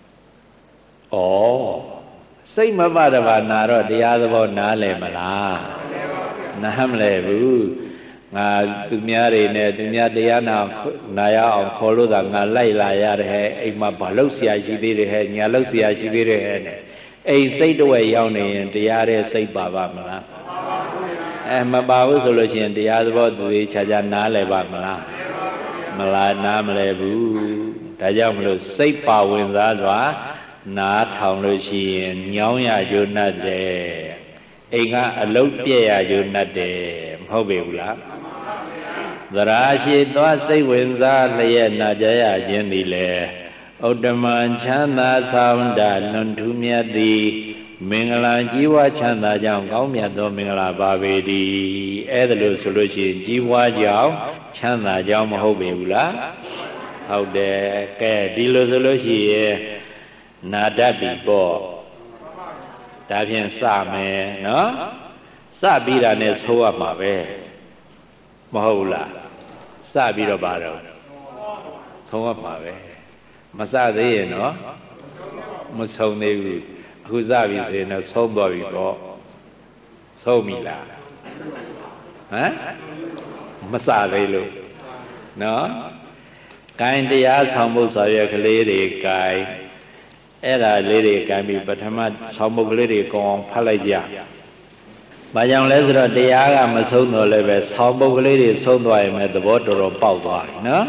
A: စိတ်မပတပါနာတော့တရားသဘောနားလည်မလားနားမလည်ဘူးငါသူများတွေနဲ့သူများတရားနာနာရအောင်ခေါ်လို့သာငါလိုက်လာရတဲ့ဟဲ့အိမ်မှာဘာလို့ဆရာရှိသေးတယ်ဟဲ့ညာလို့ဆရာရှိသေးတယ်ဟဲ့အိမ်စိတ်တဝက်ရောက်နေရင်တရားတဲ့စိတ်ပါပါမလားအဲမပါဘူးဆိုလို့ရှိရင်တရားသဘောသူတွေခြားခြားနားလည်ပါမလားမလားနားမလည်ဘူးဒါကြောင့်မလို့စိတ်ပါဝင်စားစွာနားထောင်လို့ရှိရင်ညောင်းရကြုံတ်တယ်အိမ်ကအလုတ်ပြည့်ရကြုံတ်တယ်မဟုတ်ပေဘူးလားသရာရှိသွားစိတ်ဝင်စားလျက်နာကြရခြင်းသည်လေဥတ္တမချမ်းသာဆောင်တာလွန်ထူးမြတ်သည်မင်္ဂလာကြီးဝါချမ်းသာကြောင့်ကောင်းမြတ်သောမင်္ဂလာပါပေသည်အဲ့ဒါလို့ဆိုလို့ရှိရင်ကြီးဝါကြောင့်ချမ်းသာကြောင့်မဟုတ်ပေဘူးလားဟုတ်တယ်ကဲဒီလိုဆိုလို့ရှိရင်နာတတ်ပြီပေါ့ဒါဖြင့်စမယ်နော်စပြီးတာနဲ့ဆိုရမှာပဲမဟုတ်လားစပြီးတော့ပါတော့ဆုံးရမှာပဲမစသေးရင်တော့မဆုံးသေးဘူးအခုစပြီဆိုရင်တော့ဆုံးသွားပြီပေါ့ဆုံးပြီလားဟမ်မစသေးလို့နော်ကိုင်းတရားဆောင်ဖို့ဆောင်ရွက်ကလေးတွေကင်အဲ့ဒါလေးတွေကင်ပြီးပထမဆောင်ဖို့ကလေးတွေကောင်းအောင်ဖတ်လိုက်ကြဘာကြောင့်လဲဆိုတော့တရားကမဆုံးတော့လည်းပဲဆောင်းပုတ်ကလေးတွေဆုံးသွားရင်လည်းသဘောတော်တော်ပေါက်သွားပြီနော်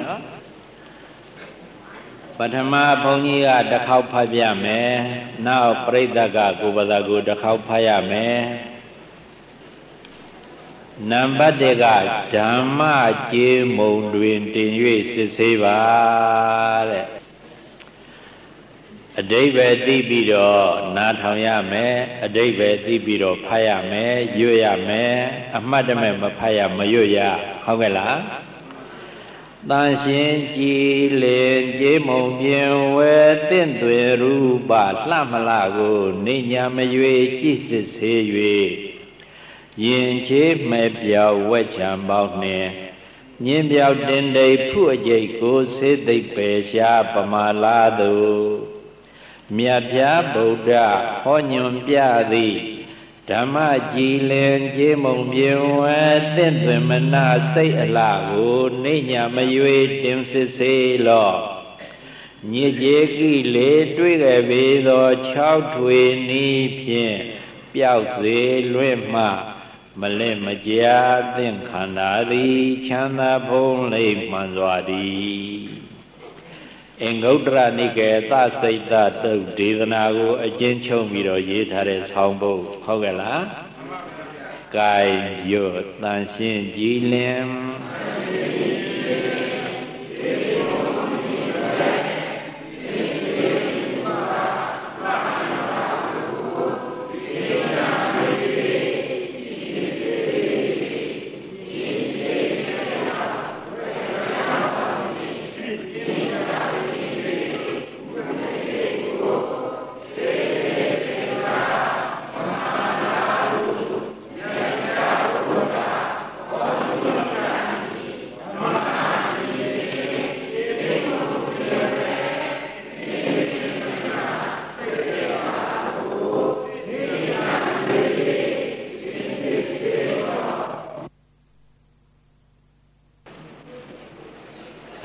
A: ပထမဘုန်းကြီးကတစ်ခေါက်ဖတ်ပြမယ်နောက်ပရိသတ်ကကိုယ်ပဒါကိုတစ်ခေါက်ဖတ်ရမယ်နံပါတ်တစ်ကဓမ္မကျေမုံတွင်တင်၍စစ်ဆေးပါတဲ့အဓိပ္ပာယ်သိပြီးတော့နားထောင်ရမယ်အဓိပ္ပာယ်သိပြီးတော့ဖတ်ရမယ်ရွတ်ရမယ်အမှတ်တမဲ့မဖတ်ရမရွတ်ရဟုတ်ကဲ့လားတန်ရှင်ကြည်လင်ကျေမုံပြင်ဝဲတင့်သွေရူပလှမလာကိုနေညာမရွေကြည်စစ်ဆေး၍ရင်ချေမဲ့ပြောက်ဝက်ချံပေါင်းနှင့်ညင်းပြောက်တင်တိတ်ဖုအကျိတ်ကိုစေသိပ်ပေရှားပမာလာသူမြတ်ပြားဗုဒ္ဓဟောညွန်ပြသည်ဓမ္မကြည်လင်ကျေမုံပြင်ဝဲတင့်သွင်မနာစိတ်အလားကိုနေညာမရွေတင်စစ်စေလော့ညစ်ကြေကိလေတွေ့ခဲ့ပေသော၆ထွေနီးဖြင့်ပျောက်စေလွင့်မှမလင့်မကြာသင်္ခန္ဓာသည်ချမ်းသာဖုံးလိမ့်မှန်စွာသည်အင်္ဂုတ္တရနိကေသစိတ်တတုတ်ဒေသနာကိုအကျဉ်းချုပ်ပြီးတော့ရေးထားတဲ့ဆောင်းပုဒ်ဟုတ်ကဲ့လား။ကိုင်ရွတ်တန်ရှင်းကြည်လင်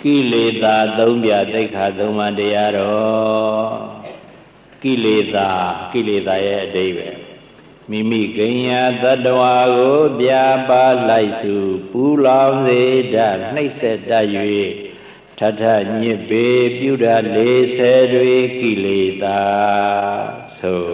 A: ကိလေသာသုံးပြသိက္ခာသုံးပါးတရားတော်ကိလေသာကိလေသာရဲ့အဓိပ္ပာယ်မိမိကိညာတတ္တဝါကိုပြပါလိုက်စုပူလောင်စေတတ်နှိမ့်ဆက်တတ်၍ထထညစ်ပေပြုတတ်လေးဆယ်တွေကိလေသာဆို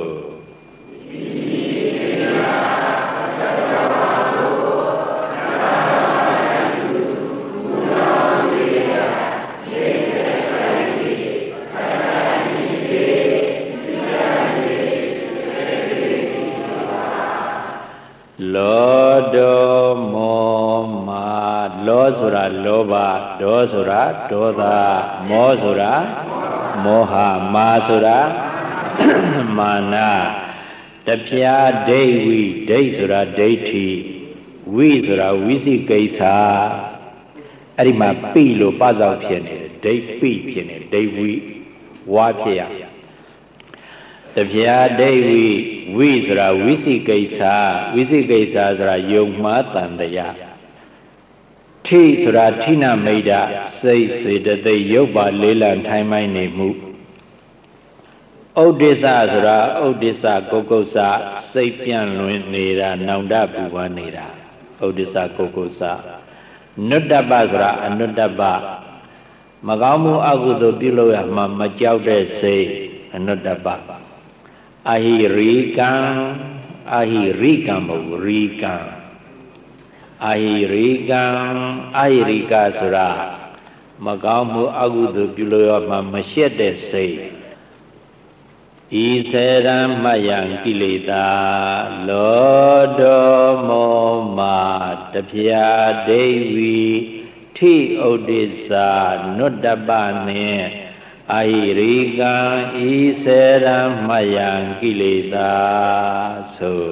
A: လောတောမောမာလောဆိုတာလောဘဒေါဆိုတာဒေါသမောဆိုတာမောဟမာဆိုတာမာနတပြားဒိဋ္ဌိဒိဋ္ဌဆိုတာဒိဋ္ဌိဝိဆိုတာဝိသိကိစ္စအဲ့ဒီမှာပိလို့ပစောက်ဖြစ်နေတယ်ဒိဋ္ဌိဖြစ်နေတယ်ဒိဋ္ဌိဝါဖြစ်ရတပြားဒိဋ္ဌိဝိဆိုတာဝိသိကိစ္စဝိသိကိစ္စဆိုတာယုံမှားတန်တရားထိဆိုတာထိနမိတ်တာစိတ်စေတသိက်ရုပ်ပါလေးလံထိုင်းမိုင်းနေမှုဥဒိစ္စဆိုတာဥဒိစ္စကုက္ကုစ္စစိတ်ပြန့်လွင်နေတာနောင်တပူပန်းနေတာဥဒိစ္စကုက္ကုစ္စနုတ္တပဆိုတာအနုတ္တပမကောင်းမှုအကုသိုလ်ပြုလို့ရမှမကြောက်တဲ့စိတ်အနုတ္တပအာဟိရိကံအာဟိရိကံမဟုတ်ရိကံအာဟိရိကံအာဟိရိကဆိုတာမကောင်းမှုအကုသိုလ်ပြုလို့ရမှမရှက်တဲ့စိတ်ဤစေရမယံကိလေသာလောတောမောမာတပြာဒိဋ္ဌိထိဥဒိစ္စနုတ္တပနှင့်အာဟိရိကံဤစေရမယံကိလေသာဆို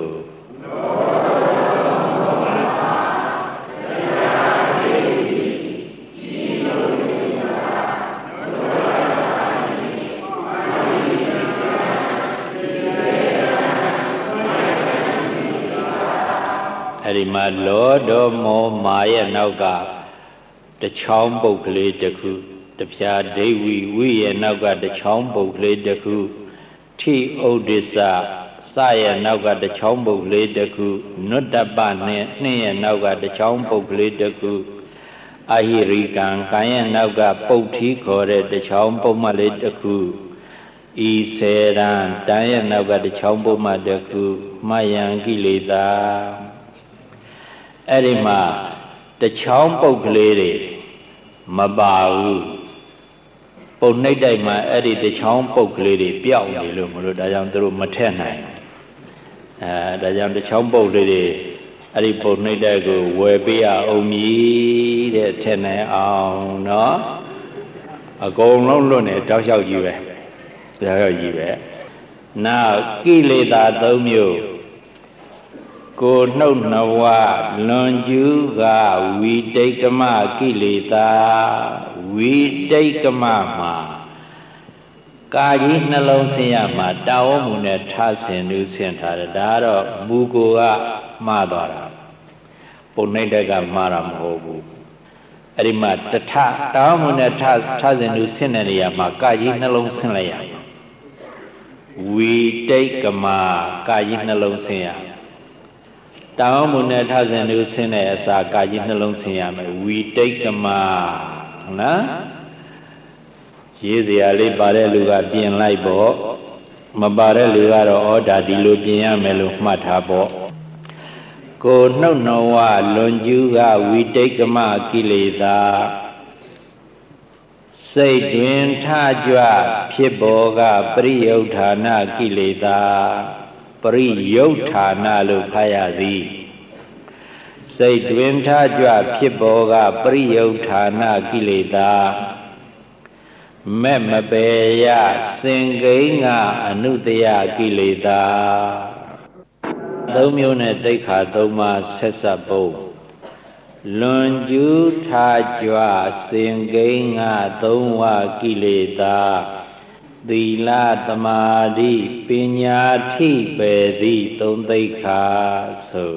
A: အဲ့ဒီမှာလောတောမောမာရဲ့နောက်ကတချောင်းပုတ်ကလေးတစ်ခုတပြားဒိဋ္ဌိဝိရဲ့နောက်ကတချောင်းပုတ်ကလေးတစ်ခုထိဥဒိစ္စစရဲ့နောက်ကတချောင်းပုတ်ကလေးတစ်ခုနုတ္တပနဲ့နှင်းရဲ့နောက်ကတချောင်းပုတ်ကလေးတစ်ခုအာဟိရိကံကံရဲ့နောက်ကပုတ်ထီခေါ်တဲ့တချောင်းပုတ်မလေးတစ်ခုဤစေရန်တန်ရဲ့နောက်ကတချောင်းပုတ်မတစ်ခုမယံကိလေသာအဲ့ဒီမှာတချောင်းပုတ်ကလေးတွေမပါဘူးပုံနှိမ့်တိုက်မှာအဲ့ဒီတချောင်းပုတ်ကလေးတွေပျောက်နေလို့မလို့ဒါကြောင့်သူတို့မထက်နိုင်အဲဒါကြောင့်တချောင်းပုတ်လေးတွေအဲ့ဒီပုံနှိမ့်တိုက်ကိုဝယ်ပေးရအောင်မည်တဲ့ထက်နိုင်အောင်နော်အကုန်လုံးလွတ်နေတောက်လျှောက်ကြီးပဲတောက်လျှောက်ကြီးပဲနောက်ကိလေသာသုံးမျိုးကိုနှုတ်နှဝလွန်ကျူးကဝိတိတ်ကမကိလေသာဝိတိတ်ကမမှာကာကြီးနှလုံးဆင်းရမှာတာဝမှုနဲ့ထားဆင်လို့ဆင်ထားတယ်ဒါကတော့မူကိုကမှားသွားတာပုံနှိမ့်တက်ကမှားတာမဟုတ်ဘူးအဲ့ဒီမှာတထတာဝမှုနဲ့ထားထားဆင်လို့ဆင်တဲ့နေရာမှာကာကြီးနှလုံးဆင်းလိုက်ရဝိတိတ်ကမကာကြီးနှလုံးဆင်းရတောင်းမှုနဲ့ထဆင်လို့ဆင်းတဲ့အစာကာကြီးနှလုံးဆင်းရမယ်ဝီတိတ်ကမဟုတ်လားရေးစရာလေးပါတဲ့လူကပြင်လိုက်ပေါ့မပါတဲ့လူကတော့ဩဒါဒီလိုပြင်ရမယ်လို့မှတ်ထားပေါ့ကိုနှုတ်နှဝလွန်ကျူးကဝီတိတ်ကမကိလေသာစိတ်တွင်ထကြွဖြစ်ပေါ်ကပရိယုဌာနကိလေသာပရိယုဌာနလို့ဖတ်ရသည်စိတ်တွင်ထကြွဖြစ်ပေါ်ကပရိယုဌာနကိလေသာမဲ့မပေယစင်ကိန်းကအနုတယကိလေသာသုံးမျိုးနဲ့တိက္ခာသုံးပါးဆက်ဆက်ဖို့လွန်ကျူးထကြွစင်ကိန်းကသုံးဝကိလေသာသီလသမာဓိပညာထိပေသည်သုံးသိက္ခာဆို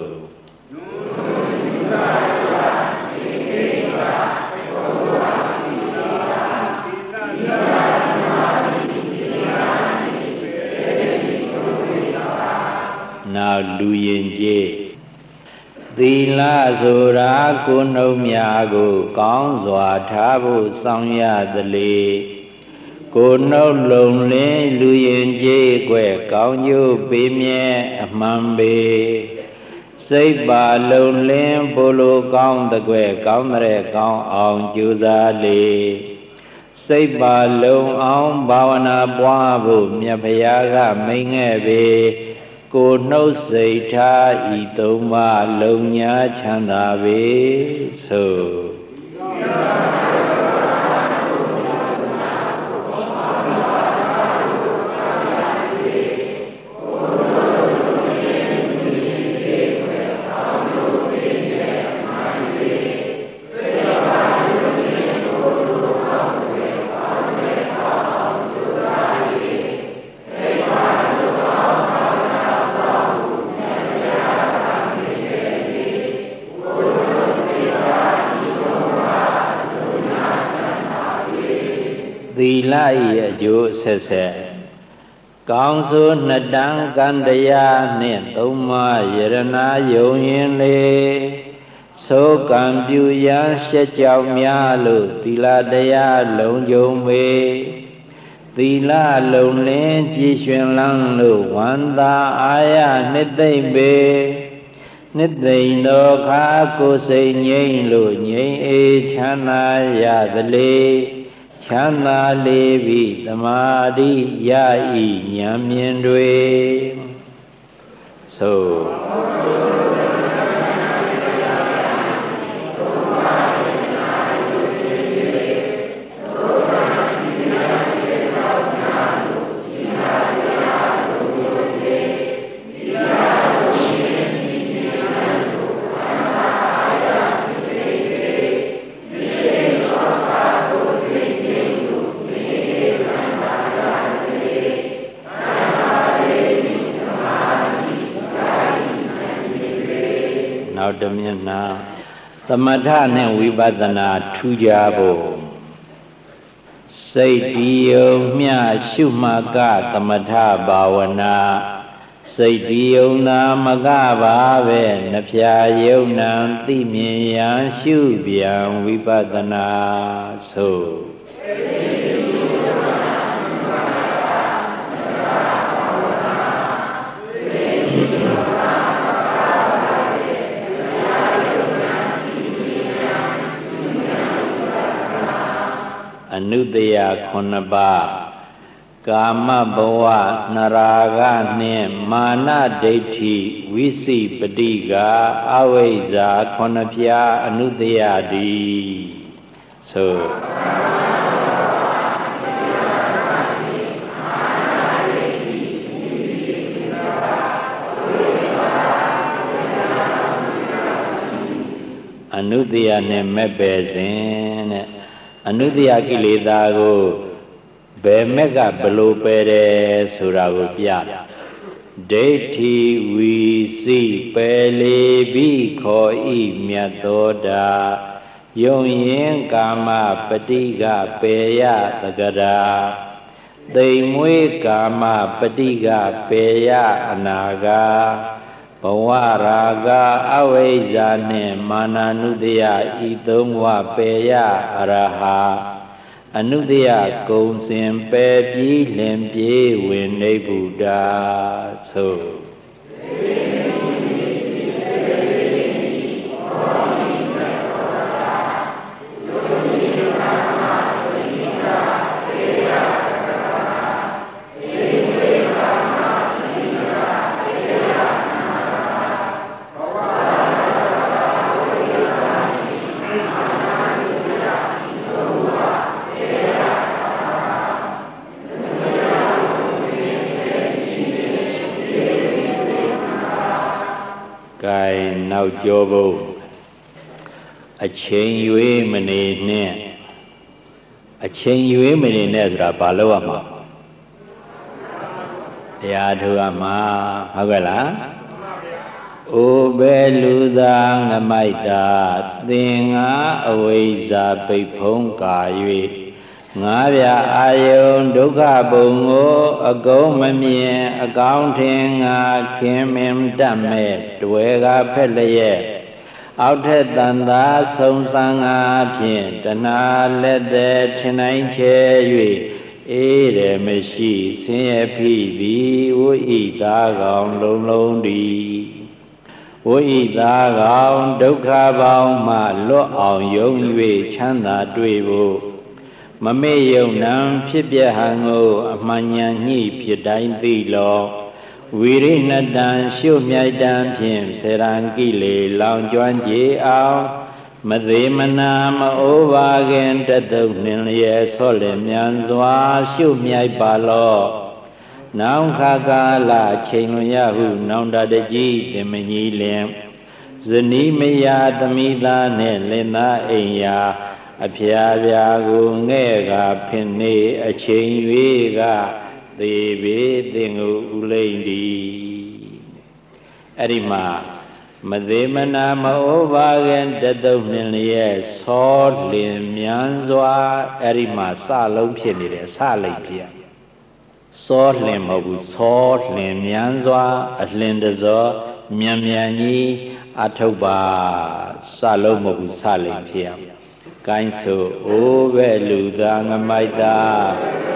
A: သီလဆိုတာကိုယ်နှုတ်များကိုကောင်းစွာထားဖို့ဆောင်ရသလေကိုယ်နှုတ်လုံးလင်းလူရင်ကြီးကွယ်ကောင်းကျိုးပေးမြဲအမှန်ပေစိတ်ပါလုံးလင်းဘို့လိုကောင်းတကွယ်ကောင်းတဲ့ကောင်းအောင်ကြိုးစားလေစိတ်ပါလုံးအောင်ဘာဝနာပွားဖို့မြတ်ဗျာကမိန့်ခဲ့ပေကိုယ်နှုတ်စိတ်ထားဤသုံးပါးလုံးညာချမ်းသာပေဆိုသီလ၏အကျိုးဆက်ဆက်ကောင်းဆိုနှစ်တန်းကံတရားနှင့်သုံးပါးယရနာယုံရင်လေသို့ကံပြုရန်ရှက်ကြောက်များလို့သီလတရားလုံးကြုံပေသီလလုံးလင်းကြည်ရွှင်လန်းလို့ဝန္တာအာရနှစ်သိမ့်ပေနှစ်သိမ့်တော်ခါကိုယ်စိတ်ငြိမ့်လို့ငြိမ့်အေးချမ်းသာရသလေချမ်းသာလေပြီသမာဓိရဤဉာဏ်မြင်တွေသို့နောက်တစ်မျက်နှာသမထနဲ့ဝိပဿနာထူးခြားဖို့စိတ်တည်ယုံမျှရှုမှတ်ကသမထဘာဝနာစိတ်တည်ယုံနာမကပါပဲနှဖျာယုံနာသိမြင်ရန်ရှုပြန်ဝိပဿနာဆိုအနုတ္တရာခုနှစ်ပါးကာမဘဝနရာဂနှင့်မာနဒိဋ္ဌိဝိသိပတိကအဝိဇ္ဇာခုနှစ်ဖြာအနုတ္တရာတိဆိုအနုတ္တရာနဲ့မဲ့ပယ်စဉ်တဲ့အနုတ္တရာကိလေသာကိုဘယ်မဲ့ကဘလို့ပယ်တယ်ဆိုတာကိုပြတာဒိဋ္ဌိဝီစီပယ်လေပြီခေါ်ဤမြတ်သောတာယုံရင်ကာမပฏิကပယ်ရတကရာသိမ်မွေးကာမပฏิကပယ်ရအနာဂါဘဝရာဂအဝိဇ္ဇာနှင့်မာနာနုတ္တယဤသုံးဝပယ်ရအရဟာအနုတ္တယကုံစဉ်ပယ်ပြီးလင်ပြေဝင်နိဗ္ဗုဒာဆိုနောက်ကြောဖို့အချိန်ရွေးမနေနဲ့အချိန်ရွေးမနေနဲ့ဆိုတာဘာလို့ရမှာတရားထုတ်ရမှာဟုတ်ကဲ့လားအိုပဲလူသာငမိုက်တာသင်္ဃာအဝိဇ္ဇာပိတ်ဖုံးကာ၍ငါးပြအာယုံဒုက္ခပုံကိုအကုန်မမြင်အကောင်းထင်ငါခင်မင်တတ်မဲ့တွေ့ကဖက်လျက်အောက်ထက်တန်သာဆုံးစံငါဖြင့်တဏှာလက်သည်ထင်နိုင်ချဲ၍အေးရမရှိဆင်းရဲဖိသည်ဝိဣသာကောင်လုံးလုံးသည်ဝိဣသာကောင်ဒုက္ခပေါင်းမှလွတ်အောင်ယုံ၍ချမ်းသာတွေ့ဖို့မမေ့ယုံနံဖြစ်ပြဟံကိုအမှန်ဉာဏ်ညှိဖြစ်တိုင်းသိလောဝိရိဏတံရှုမြိုက်တံဖြင့်စေရန်ကိလေလောင်ကျွမ်းကြအောင်မသေးမနာမအိုးပါခင်တတုနှင်လျက်ဆော့လင်မြန်စွာရှုမြိုက်ပါလောနောင်ခါကာလချိန်လွန်ရဟုနောင်တတကြီးတင်မကြီးလင်ဇနီးမယာသမိသားနှင့်လင်သားအိမ်ယာအဖျားပြာကိုငဲ့ကဖင်နေအချိန်၍ကသေပေသင်ကိုဥလိမ့်သည်အဲ့ဒီမှာမသေးမနာမအိုးပါခင်တတုနှင်လျက်ဆောလင်မြန်စွာအဲ့ဒီမှာစလုံးဖြစ်နေတယ်စလိမ့်ဖြစ်ဆောလင်မဟုတ်ဘူးဆောလင်မြန်စွာအလင်တစောမြန်မြန်ကြီးအထုတ်ပါစလုံးမဟုတ်ဘူးစလိမ့်ဖြစ်ကိုင်းဆိုအိုးပဲလူသားငမိုက်သား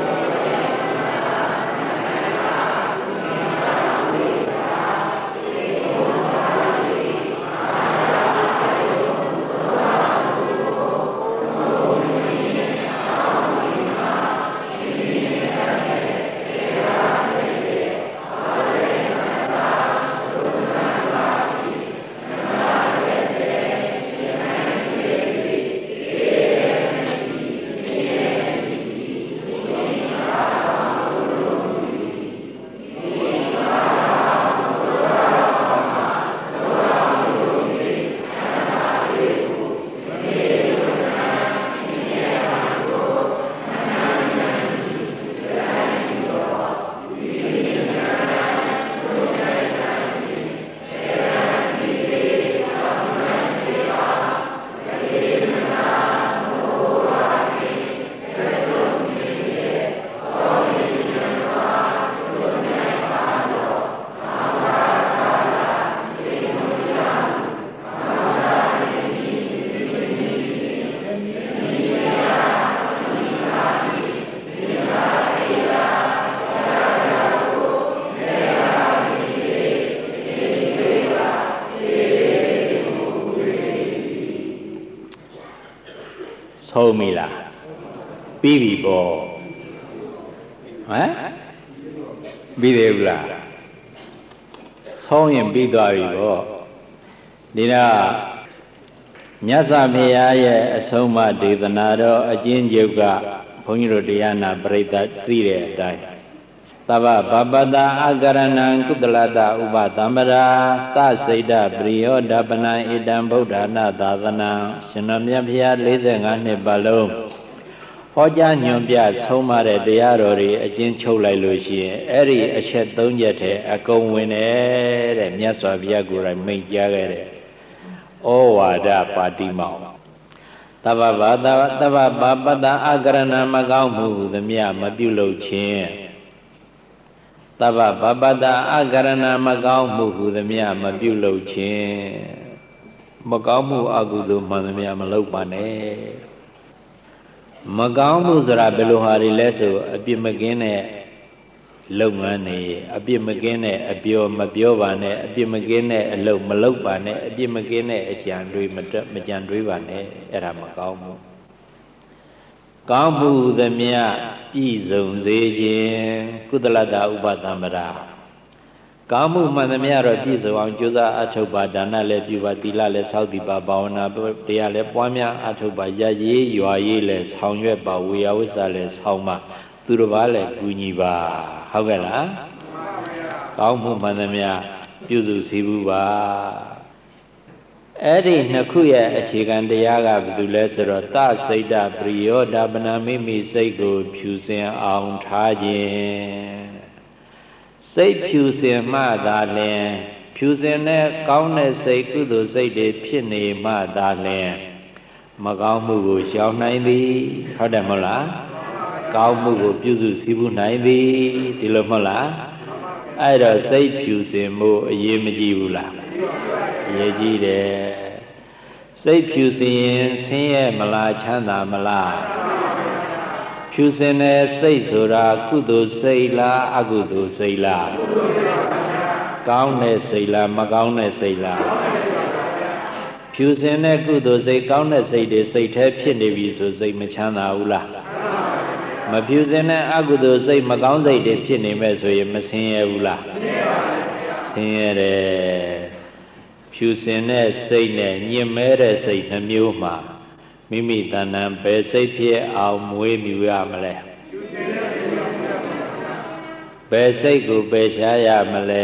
A: ဟုတ်ပြီလားပြီးပြီပေါ့ဟမ်ပြီးသေးဘူးလားဆောင်းရင်ပြီးသွားပြီပေါ့ဒီတော့မြတ်စွာဘုရားရဲ့အဆုံးအမဒေသနာတော်အကျဉ်းချုပ်ကဘုန်းကြီးတို့တရားနာပရိသတ်သိတဲ့အတိုင်းသဗ္ဗဗပတအာကရဏံကုသလတဥပသမ္ပရာသစိတ်တပရိယောဓပနံဣတံဗုဒ္ဓနာသာသနာရှင်တော်မြတ်ဘုရား၄၅နှစ်ပတ်လုံးဟောကြားညွှန်ပြဆုံးမတဲ့တရားတော်တွေအကျဉ်းချုပ်လိုက်လို့ရှိရင်အဲ့ဒီအချက်၃ချက်ထဲအကုန်ဝင်တယ်တဲ့မြတ်စွာဘုရားကိုယ်တိုင်မိန့်ကြားခဲ့တဲ့ဩဝါဒပါတိမောက်သဗ္ဗဗသသဗ္ဗဗပတအာကရဏမကောင်းမှုသမျှမပြုလုပ်ခြင်းသဗ္ဗဗပတအာကရဏမကောင်းမှုဟူသမျှမပြုလုပ်ခြင်းမကောင်းမှုအကုသိုလ်မှန်သမျှမလုပ်ပါနဲ့မကောင်းမှုဆိုတာဘယ်လိုဟာတွေလဲဆိုအပြစ်မကင်းတဲ့လုပ်ငန်းတွေအပြစ်မကင်းတဲ့အပြောမပြောပါနဲ့အပြစ်မကင်းတဲ့အလုပ်မလုပ်ပါနဲ့အပြစ်မကင်းတဲ့အကြံတွေမတက်မကြံတွေးပါနဲ့အဲ့ဒါမကောင်းဘူးကောင်းမှုသမျှပြည့်စုံစေခြင်းကုသလတဥပသမ္ပရာကောင်းမှုမှန်သမျှတော့ပြည့်စုံအောင်ကြိုးစားအထောက်ပါဒါနလည်းပြုပါသီလလည်းစောင့်တည်ပါဘာဝနာတရားလည်းပွားများအထောက်ပါရရေးရွာရေးလည်းဆောင်ရွက်ပါဝေယဝိဆလည်းဆောင်ပါသူတစ်ပါးလည်းကူညီပါဟုတ်ကဲ့လားကောင်းမှုမှန်သမျှပြုစုစည်းဘူးပါအဲ့ဒီနှစ်ခုရဲ့အခြေခံတရားကဘာလို့လဲဆိုတော့သစိတ်တပရိယောဓပနာမိမိစိတ်ကိုဖြူစင်အောင်ထားခြင်းစိတ်ဖြူစင်မှသာလျှင်ဖြူစင်တဲ့ကောင်းတဲ့စိတ်ကုသိုလ်စိတ်တွေဖြစ်နေမှသာလျှင်မကောင်းမှုကိုရှောင်နိုင်သည်ဟုတ်တယ်မဟုတ်လားကောင်းမှုကိုပြုစုစည်းမှုနိုင်သည်ဒီလိုမဟုတ်လားအဲ့တော့စိတ်ဖြူစင်မှုအရေးမကြီးဘူးလားအရေးကြီးတယ်စိတ်ဖြူစင်ရင်ဆင်းရဲမလားချမ်းသာမလားဖြူစင်တဲ့စိတ်ဆိုတာကုသိုလ်စိတ်လားအကုသိုလ်စိတ်လားကောင်းတဲ့စိတ်လားမကောင်းတဲ့စိတ်လားဖြူစင်တဲ့ကုသိုလ်စိတ်ကောင်းတဲ့စိတ်တွေစိတ်แท้ဖြစ်နေပြီဆိုစိတ်မချမ်းသာဘူးလားမဖြူစင်တဲ့အကုသိုလ်စိတ်မကောင်းစိတ်တွေဖြစ်နေမဲ့ဆိုရင်မဆင်းရဲဘူးလားဆင်းရဲတယ်ဖြူစင်တဲ့စိတ်နဲ့ညင်မဲတဲ့စိတ်နှမျိုးမှာမိမိတဏ္ဍာဘယ်စိတ်ဖြစ်အောင်မွေးမြူရမလဲဘယ်စိတ်ကိုပယ်ရှားရမလဲ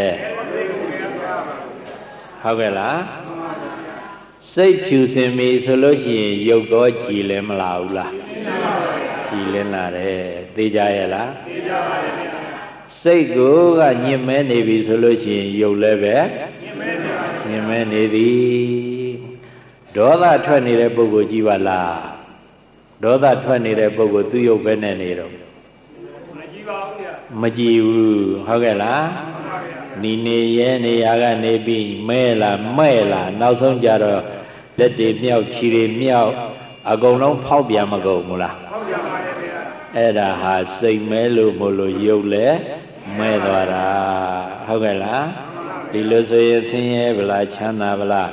A: ဟုတ်ကဲ့လားစိတ်ဖြူစင်ပြီဆိုလို့ရှိရင်ရုပ်တော့ကြည်လင်မလာဘူးလားကြည်လင်လာတယ်သိကြရဲ့လားသိကြပါရဲ့ဗျာစိတ်ကိုကညင်မဲနေပြီဆိုလို့ရှိရင်ရုပ်လည်းပဲညင်မဲနေပါညင်မဲနေသည်ဒေါသထွက်နေတဲ့ပုဂ္ဂိုလ်ကြည့်ပါလားဒေါသထွက်နေတဲ့ပုဂ္ဂိုလ်သူ့ရုပ်ပဲနဲ့နေတော့မကြည့်ပါဘူးဗျာမကြည့်ဘူးဟုတ်ကဲ့လားနီနေရဲနေရာကနေပြီးမဲလာမဲ့လာနောက်ဆုံးကြတော့လက်တွေမြောက်ခြေတွေမြောက်အကုန်လုံးဖောက်ပြန်မကုန်ဘူးလားဖောက်ပြန်ပါတယ်ဗျာအဲ့ဒါဟာစိတ်မဲလို့မို့လို့ရုပ်လဲမဲသွားတာဟုတ်ကဲ့လားဒီလိုဆိုရင်ဆင်းရဲဗလားချမ်းသာဗလား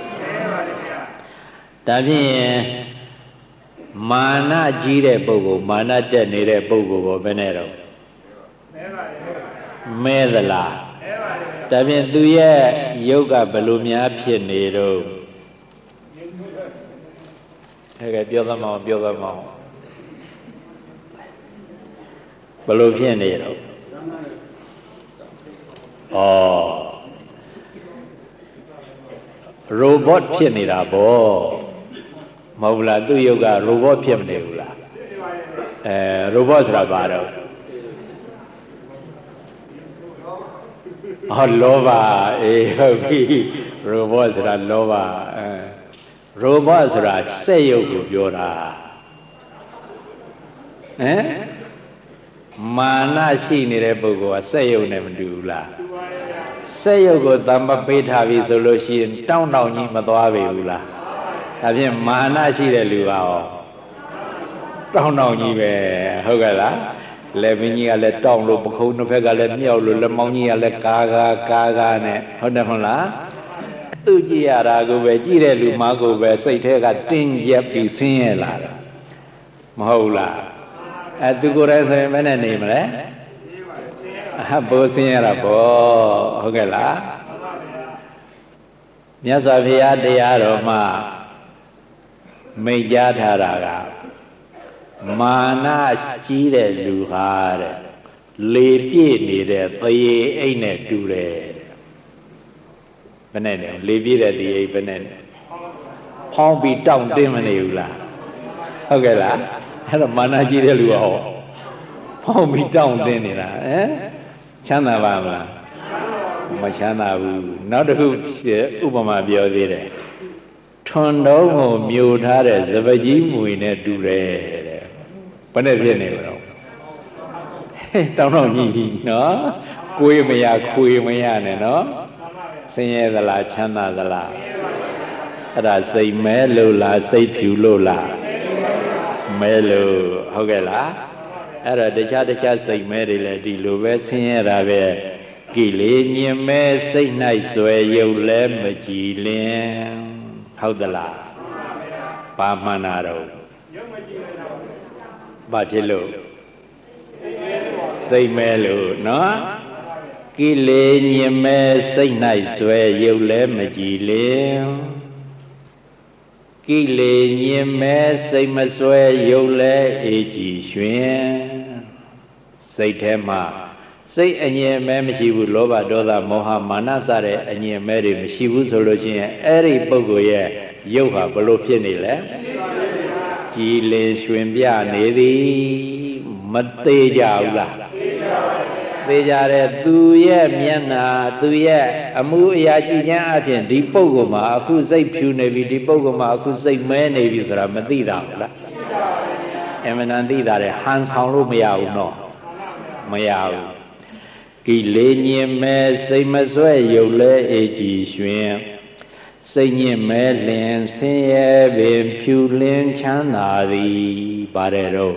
A: ဒါဖြင့်မာနကြီးတဲ့ပုဂ္ဂိုလ်မာနတက်နေတဲ့ပုဂ္ဂိုလ်ကိုဘယ်နဲ့တော့မဲပါတယ်မဲသလားမဲပါတယ်ဒါဖြင့်သူရဲ့ယုတ်ကဘယ်လိုများဖြစ်နေတော့ဟဲ့ကပြောသမောင်းပြောသမောင်းဘယ်လိုဖြစ်နေတော့ဩရိုဘတ်ဖြစ်နေတာပေါ့မဟုတ်လားသူ့ယုတ်ကရိုဘတ်ဖြစ်မနေဘူးလားအဲရိုဘတ်ဆိုတာဘာတော့ဟောလောဘအေးဟုတ်ပြီရိုဘတ်ဆိုတာလောဘအဲရိုဘတ်ဆိုတာစက်ယုတ်ကိုပြောတာဟမ်မာနရှိနေတဲ့ပုဂ္ဂိုလ်ကစက်ယုတ်နဲ့မတူဘူးလားစက်ရုပ်ကိုတမ္ပပေးထားပြီဆိုလို့ရှိရင်တောင်းတောင်းကြီးမသွားပေဘူးလားဒါဖြင့်မာနရှိတဲ့လူကရောတောင်းတောင်းကြီးပဲဟုတ်ကဲ့လားလက်မင်းကြီးကလည်းတောင်းလို့ပခုံးတစ်ဖက်ကလည်းမြောက်လို့လက်မောင်းကြီးကလည်းကာကာကာကာနဲ့ဟုတ်တယ်မဟုတ်လားသူကြည့်ရတာကိုပဲကြည့်တဲ့လူမကိုပဲစိတ်ထဲကတင်းကျပ်ပြီးဆင်းရဲလာတာမဟုတ်လားအဲသူကိုယ်တိုင်ဆိုရင်ဘယ်နဲ့နေမလဲအဘိုးဆင်းရတာပေါ့ဟုတ်ကဲ့လားမြတ်စွာဘုရားတရားတော်မှာမိန့်ကြားထားတာကမာနကြီးတဲ့လူဟာတဲ့လေပြည့်နေတဲ့သရေအိတ်နဲ့တူတယ်ဘယ်နဲ့လဲလေပြည့်တဲ့သရေအိတ်ဘယ်နဲ့ဖောင်းပြီးတောင့်တင်းမနေဘူးလားဟုတ်ကဲ့လားအဲ့တော့မာနကြီးတဲ့လူကဟောဖောင်းပြီးတောင့်တင်းနေတာဟမ်ချမ်းသာပါမလားမချမ်းသာဘူးနောက်တစ်ခုဥပမာပြောသေးတယ်ထွန်တုံးကိုမြိုထားတဲ့စပကြီးမွေနဲ့တူတယ်တဲ့ဘယ်နဲ့ဖြစ်နေမလို့တောင်းတော့ကြီးနော်ကိုယ်မရခွေမရနဲ့နော်ဆင်းရဲသလားချမ်းသာသလားအဲ့ဒါစိတ်မဲလို့လားစိတ်ဖြူလို့လားမဲလို့ဟုတ်ကဲ့လားအဲ့တော့တခြားတခြားစိတ်မဲတွေလည်းဒီလိုပဲဆင်းရဲတာပဲကိလေညင်မဲစိတ်၌ဆွဲရုပ်လဲမကြည်လင်ဟုတ်သလားဘာမှန်တာတော့ဘာဖြစ်လို့စိတ်မဲလို့နော်ကိလေညင်မဲစိတ်၌ဆွဲရုပ်လဲမကြည်လင်ကိလေညင်မဲစိတ်မဆွဲရုပ်လဲအေးကြည်ရွှင်စိတ်ထဲမှာစိတ်အငြင်းမဲမရှိဘူးလောဘဒေါသမောဟမာနစတဲ့အငြင်းမဲတွေမရှိဘူးဆိုလို့ချင်းအဲ့ဒီပုဂ္ဂိုလ်ရဲ့ရုပ်ဟာဘလို့ဖြစ်နေလဲကြည်လင်ရွှင်ပြနေသည်မသေးကြဘူးလားသေကြတယ်သူရဲ့မျက်နာသူရဲ့အမှုအရာကြည်ချမ်းအပြင်ဒီပုဂ္ဂိုလ်မှာအခုစိတ်ဖြူနေပြီဒီပုဂ္ဂိုလ်မှာအခုစိတ်မဲနေပြီဆိုတာမသိတာဘူးလားအမှန်တန်သိတာတဲ့ဟန်ဆောင်လို့မရဘူးနော်မရဘူးကိလေညင်မဲစိတ်မဆွဲရုပ်လဲအေးကြည်ရွှင်စိတ်ညစ်မဲလင်ဆင်းရဲပင်ဖြူလင်းချမ်းသာသည်ပါတယ်တော့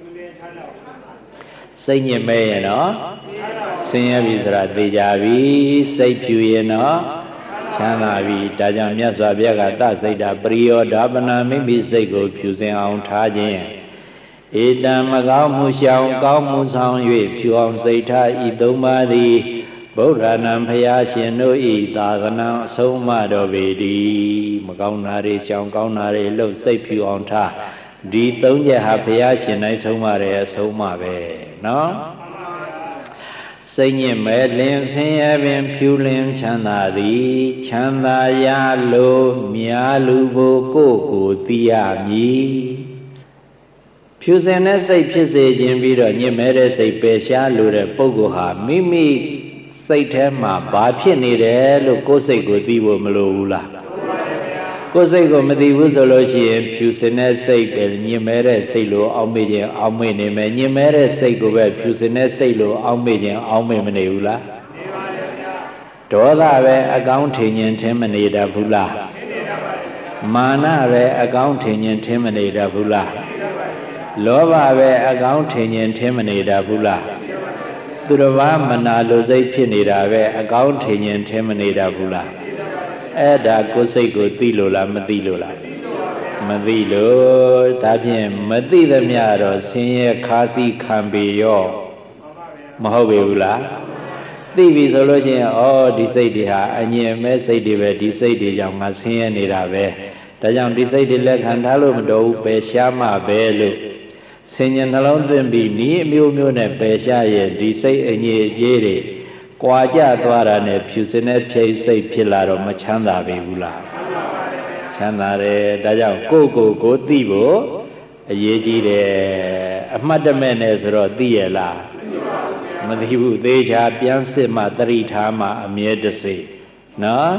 A: စိတ်ညစ်မဲရင်တော့ဆင်းရဲပြီဆိုတာသိကြပြီစိတ်ဖြူရင်တော့ချမ်းသာပြီဒါကြောင့်မြတ်စွာဘုရားကတစိတ်တာပရိယောဓာပနာမိမိစိတ်ကိုဖြူစင်အောင်ထားခြင်းဧတံမကောင်းမှုရှောင်ကောင်းမှုဆောင်၍ဖြူအောင်စိတ်ထားဤသုံးပါးသည်ဗုဒ္ဓနာဘုရားရှင်တို့ဤသာသနာအဆုံးအမတော်ပေတည်းမကောင်းတာတွေရှောင်ကောင်းတာတွေလှုပ်စိတ်ဖြူအောင်ထားဒီသုံးချက်ဟာဘုရားရှင်၌ဆုံးမတယ်အဆုံးအမပဲနော်စိတ်ညစ်မဲ့လင်ဆင်းရဲပင်ဖြူလင်းချမ်းသာသည်ချမ်းသာရလို့မြားလူကိုကိုယ်ကိုသိရမည်ဖြူစင်တဲ့စိတ်ဖြစ်စေခြင်းပြီးတော့ညစ်မဲ့တဲ့စိတ်ပယ်ရှားလို့တဲ့ပုဂ္ဂိုလ်ဟာမိမိစိတ်ထဲမှာဘာဖြစ်နေတယ်လို့ကိုယ်စိတ်ကိုသိဖို့မလိုဘူးလားကိုယ်စိတ်ကိုမသိဘူးဆိုလို့ရှိရင်ဖြူစင်တဲ့စိတ်ပဲညင်မဲတဲ့စိတ်လို့အောက်မေ့ခြင်းအောက်မေ့နေမယ်ညင်မဲတဲ့စိတ်ကိုပဲဖြူစင်တဲ့စိတ်လို့အောက်မေ့ခြင်းအောက်မေ့မနေဘူးလားနေပါဗျာဒေါသပဲအကောင်းထင်ခြင်းထင်မနေတတ်ဘူးလားမာနပဲအကောင်းထင်ခြင်းထင်မနေတတ်ဘူးလားလောဘပဲအကောင်းထင်ခြင်းထင်မနေတတ်ဘူးလားသူတစ်ပါးမနာလိုစိတ်ဖြစ်နေတာပဲအကောင်းထင်ခြင်းထင်မနေတတ်ဘူးလားအဲ့ဒါကိုယ်စိတ်ကိုသိလို့လားမသိလို့လားမသိလို့ဒါဖြင့်မသိသမျှတော့ဆင်းရဲခါးစီးခံပေရောမဟုတ်ပေဘူးလားသိပြီဆိုလို့ရှိရင်ဩဒီစိတ်တွေဟာအငြင်းမဲ့စိတ်တွေပဲဒီစိတ်တွေကြောင့်ငါဆင်းရဲနေတာပဲဒါကြောင့်ဒီစိတ်တွေလက်ခံထားလို့မတော်ဘူးပယ်ရှားမှပဲလို့ဆင်ញံနှလုံးသွင်းပြီးဤအမျိုးမျိုးနဲ့ပယ်ရှားရဲ့ဒီစိတ်အငြိအကျေးတွေကွာကြသွားတာနဲ့ဖြူစင်တဲ့ဖြိတ်စိတ်ဖြစ်လာတော့မချမ်းသာပေဘူးလားချမ်းသာတယ်ဒါကြောင့်ကိုယ့်ကိုယ်ကိုသိဖို့အရေးကြီးတယ်အမှတ်တမဲ့နဲ့ဆိုတော့သိရလားမသိဘူးသေချာပြန်စစ်မှသတိထားမှအမြဲတစေနော်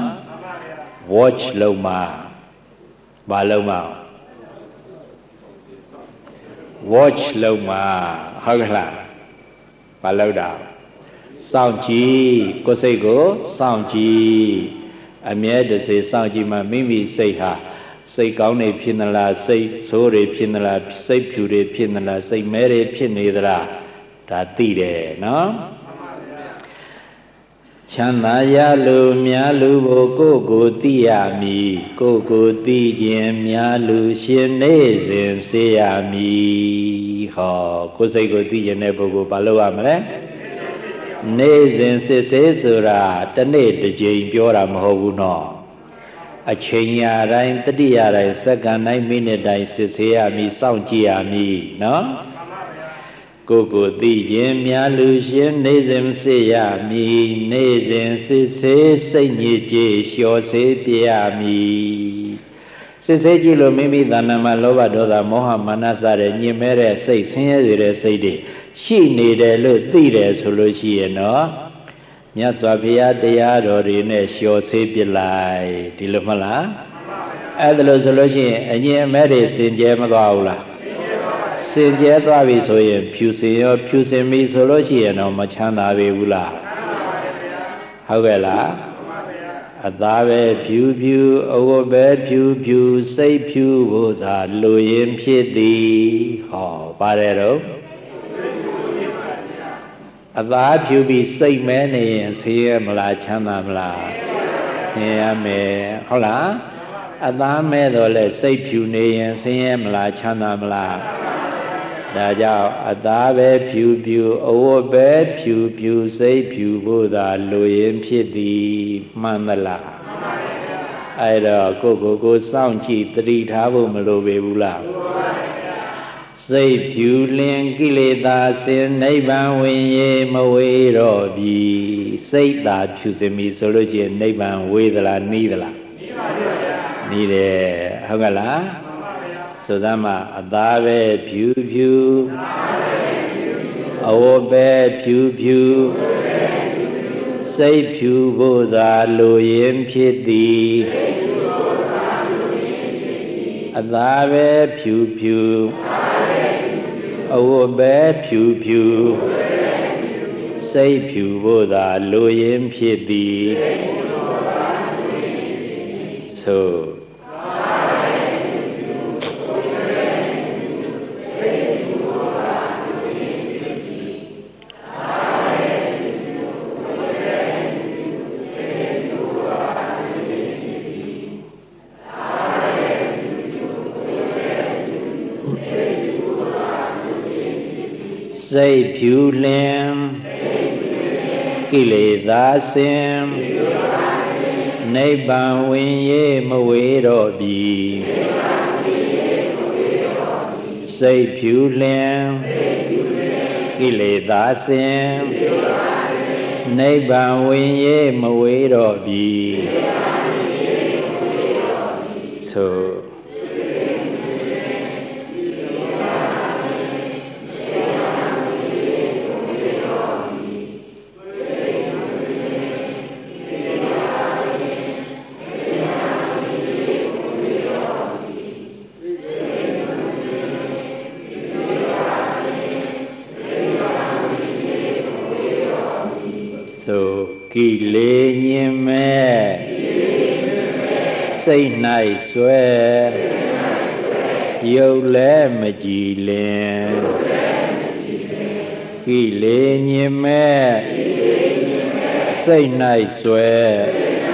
A: watch လုံးမှဘာလုံးမှ watch လုံးမှဟုတ်ကလားဘာလို့တာစောင့်ကြည့်ကိုယ်စိတ်ကိုစောင့်ကြည့်အမြဲတစေစောင့်ကြည့်မှမိမိစိတ်ဟာစိတ်ကောင်းနေဖြစ်သလားစိတ်ဆိုးတွေဖြစ်သလားစိတ်ဖြူတွေဖြစ်သလားစိတ်မဲတွေဖြစ်နေသလားဒါသိတယ်နော်ချမ်းသာရလို့မြားလူကိုကိုယ်ကိုသိရမည်ကိုယ်ကိုသိခြင်းမြားလူရှင်နေစဉ်စေရမည်ဟောကိုယ်စိတ်ကိုသိခြင်းတဲ့ပုဂ္ဂိုလ်ဘာလုပ်ရမလဲနေစဉ်စစ်ဆေးဆိုတာတနေ့တစ်ကြိမ်ပြောတာမဟုတ်ဘူးနော်အချိန်ရာတိုင်းတတိယတိုင်းစက္ကန့်တိုင်းမိနစ်တိုင်းစစ်ဆေးရမည်စောင့်ကြည့်ရမည်နော်ကိုယ်ကိုသိခြင်းများလူရှင်နေစဉ်စေရမည်နေစဉ်စစ်ဆေးစိတ်ညစ်ကြေးလျှော်စေပြရမည်စစ်ဆေးကြည့်လို့မိမိတဏ္ဍာမှာလောဘဒေါသမောဟမာနစတဲ့ညင်မဲ့တဲ့စိတ်ဆင်းရဲတဲ့စိတ်တွေရှိနေတယ်လို့သိတယ်ဆိုလို့ရှိရင်တော့မြတ်စွာဘုရားတရားတော်တွေနဲ့လျှော်ဆေးပြလိုက်ဒီလိုမလားအဲ့ဒါလို့ဆိုလို့ရှိရင်အငြင်းအမဲတွေစင်ကြဲမသွားဘူးလားစင်ကြဲသွားပြီဆိုရင်ဖြူစင်ရောဖြူစင်ပြီဆိုလို့ရှိရင်တော့မချမ်းသာပေဘူးလားဟုတ်ကဲ့လားအသားပဲဖြူဖြူအဝတ်ပဲဖြူဖြူစိတ်ဖြူဖို့သာလူရင်ဖြစ်သည်ဟောပါတယ်တော့အသားဖြူပြီးစိတ်မဲနေရင်ဆင်းရဲမလားချမ်းသာမလားဆင်းရဲမယ်ဟုတ်လားအသားမဲတော့လဲစိတ်ဖြူနေရင်ဆင်းရဲမလားချမ်းသာမလားဒါကြောင့်အသားပဲဖြူဖြူအဝတ်ပဲဖြူဖြူစိတ်ဖြူဖို့သာလူရင်ဖြစ်သည်မှန်မလားအဲ့တော့ကိုကိုကိုစောင့်ကြည့်တတိထားဖို့မလိုပေဘူးလားစိတ်ဖြူလင်ကိလေသာစင်နိဗ္ဗာန်ဝင်ရေမဝေးတော့ပြီစိတ်သာဖြူစင်ပြီဆိုလို့ရှိရင်နိဗ္ဗာန်ဝေးသလားနီးသလားနီးပါဗျာနီးတယ်ဟုတ်ကဲ့လားမှန်ပါဗျာဆိုသမ်းအသားပဲဖြူဖြူအဝတ်ပဲဖြူဖြူစိတ်ဖြူဖို့သာလူရင်ဖြစ်သည်အသားပဲဖြူဖြူအဝတ်ပဲဖြူဖြူစိတ်ဖြူဖို့သာလူရင်ဖြစ်သည် So Say Pulin Kileda Sim Neighbor Win Ye Mawero Be Say Pulin Kileda Sim Neighbor Win Ye Mawero Be So Kile Nyime Say Nice Swear Yole Majilin Kile Nyime Say Nice Swear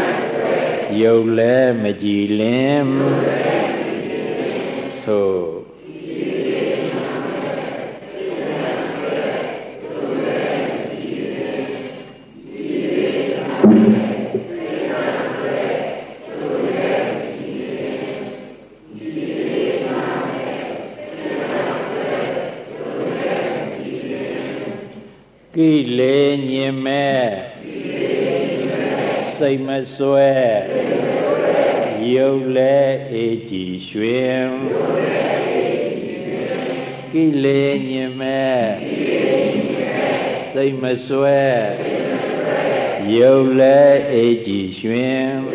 A: Yole Majilin So Kile Nyime Say Maswe Yole Eji Shwim Kile Nyime Say Maswe Yole Eji Shwim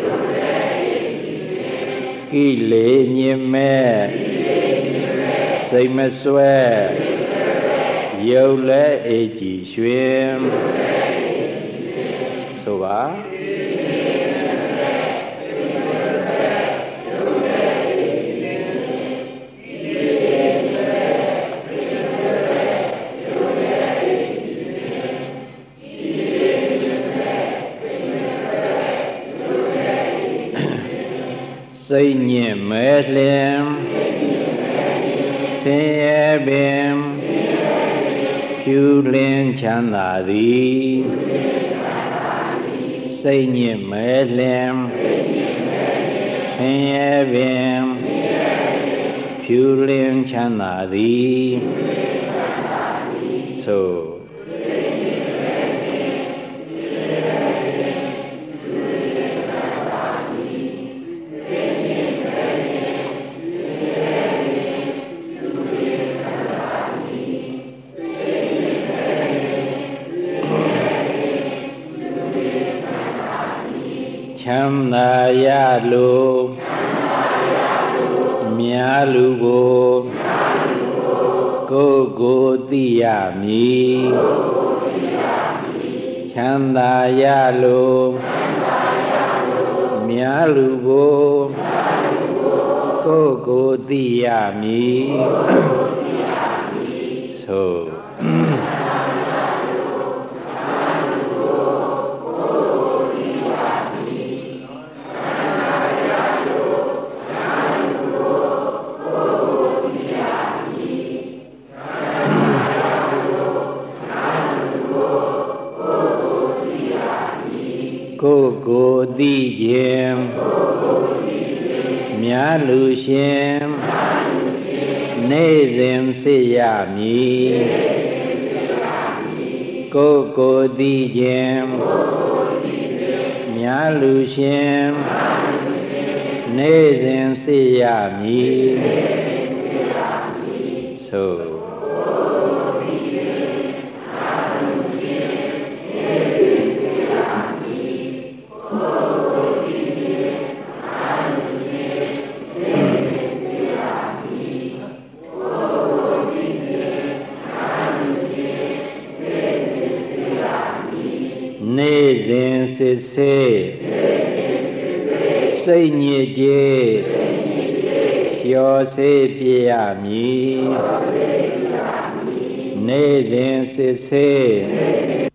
A: Kile Nyime Say Maswe Yole Eji Shwim So ba Say Nyime Lim Say Bim Pulin Chanda Di Say Nyime Lim Say Bim Pulin Chanda Di So Chanda Yalu Myalu Go Go Go Diyami Chanda Yalu Myalu Go Go Go Diyami So Go Go Di Jim Myalu Shim Nezim Siyami Go Go Di Jim Myalu Shim Nezim Siyami So Nezin se se စိတ်ညစ်ကြေးလျှော်စေပြရမည်နေ့စဉ်စစ်ဆေး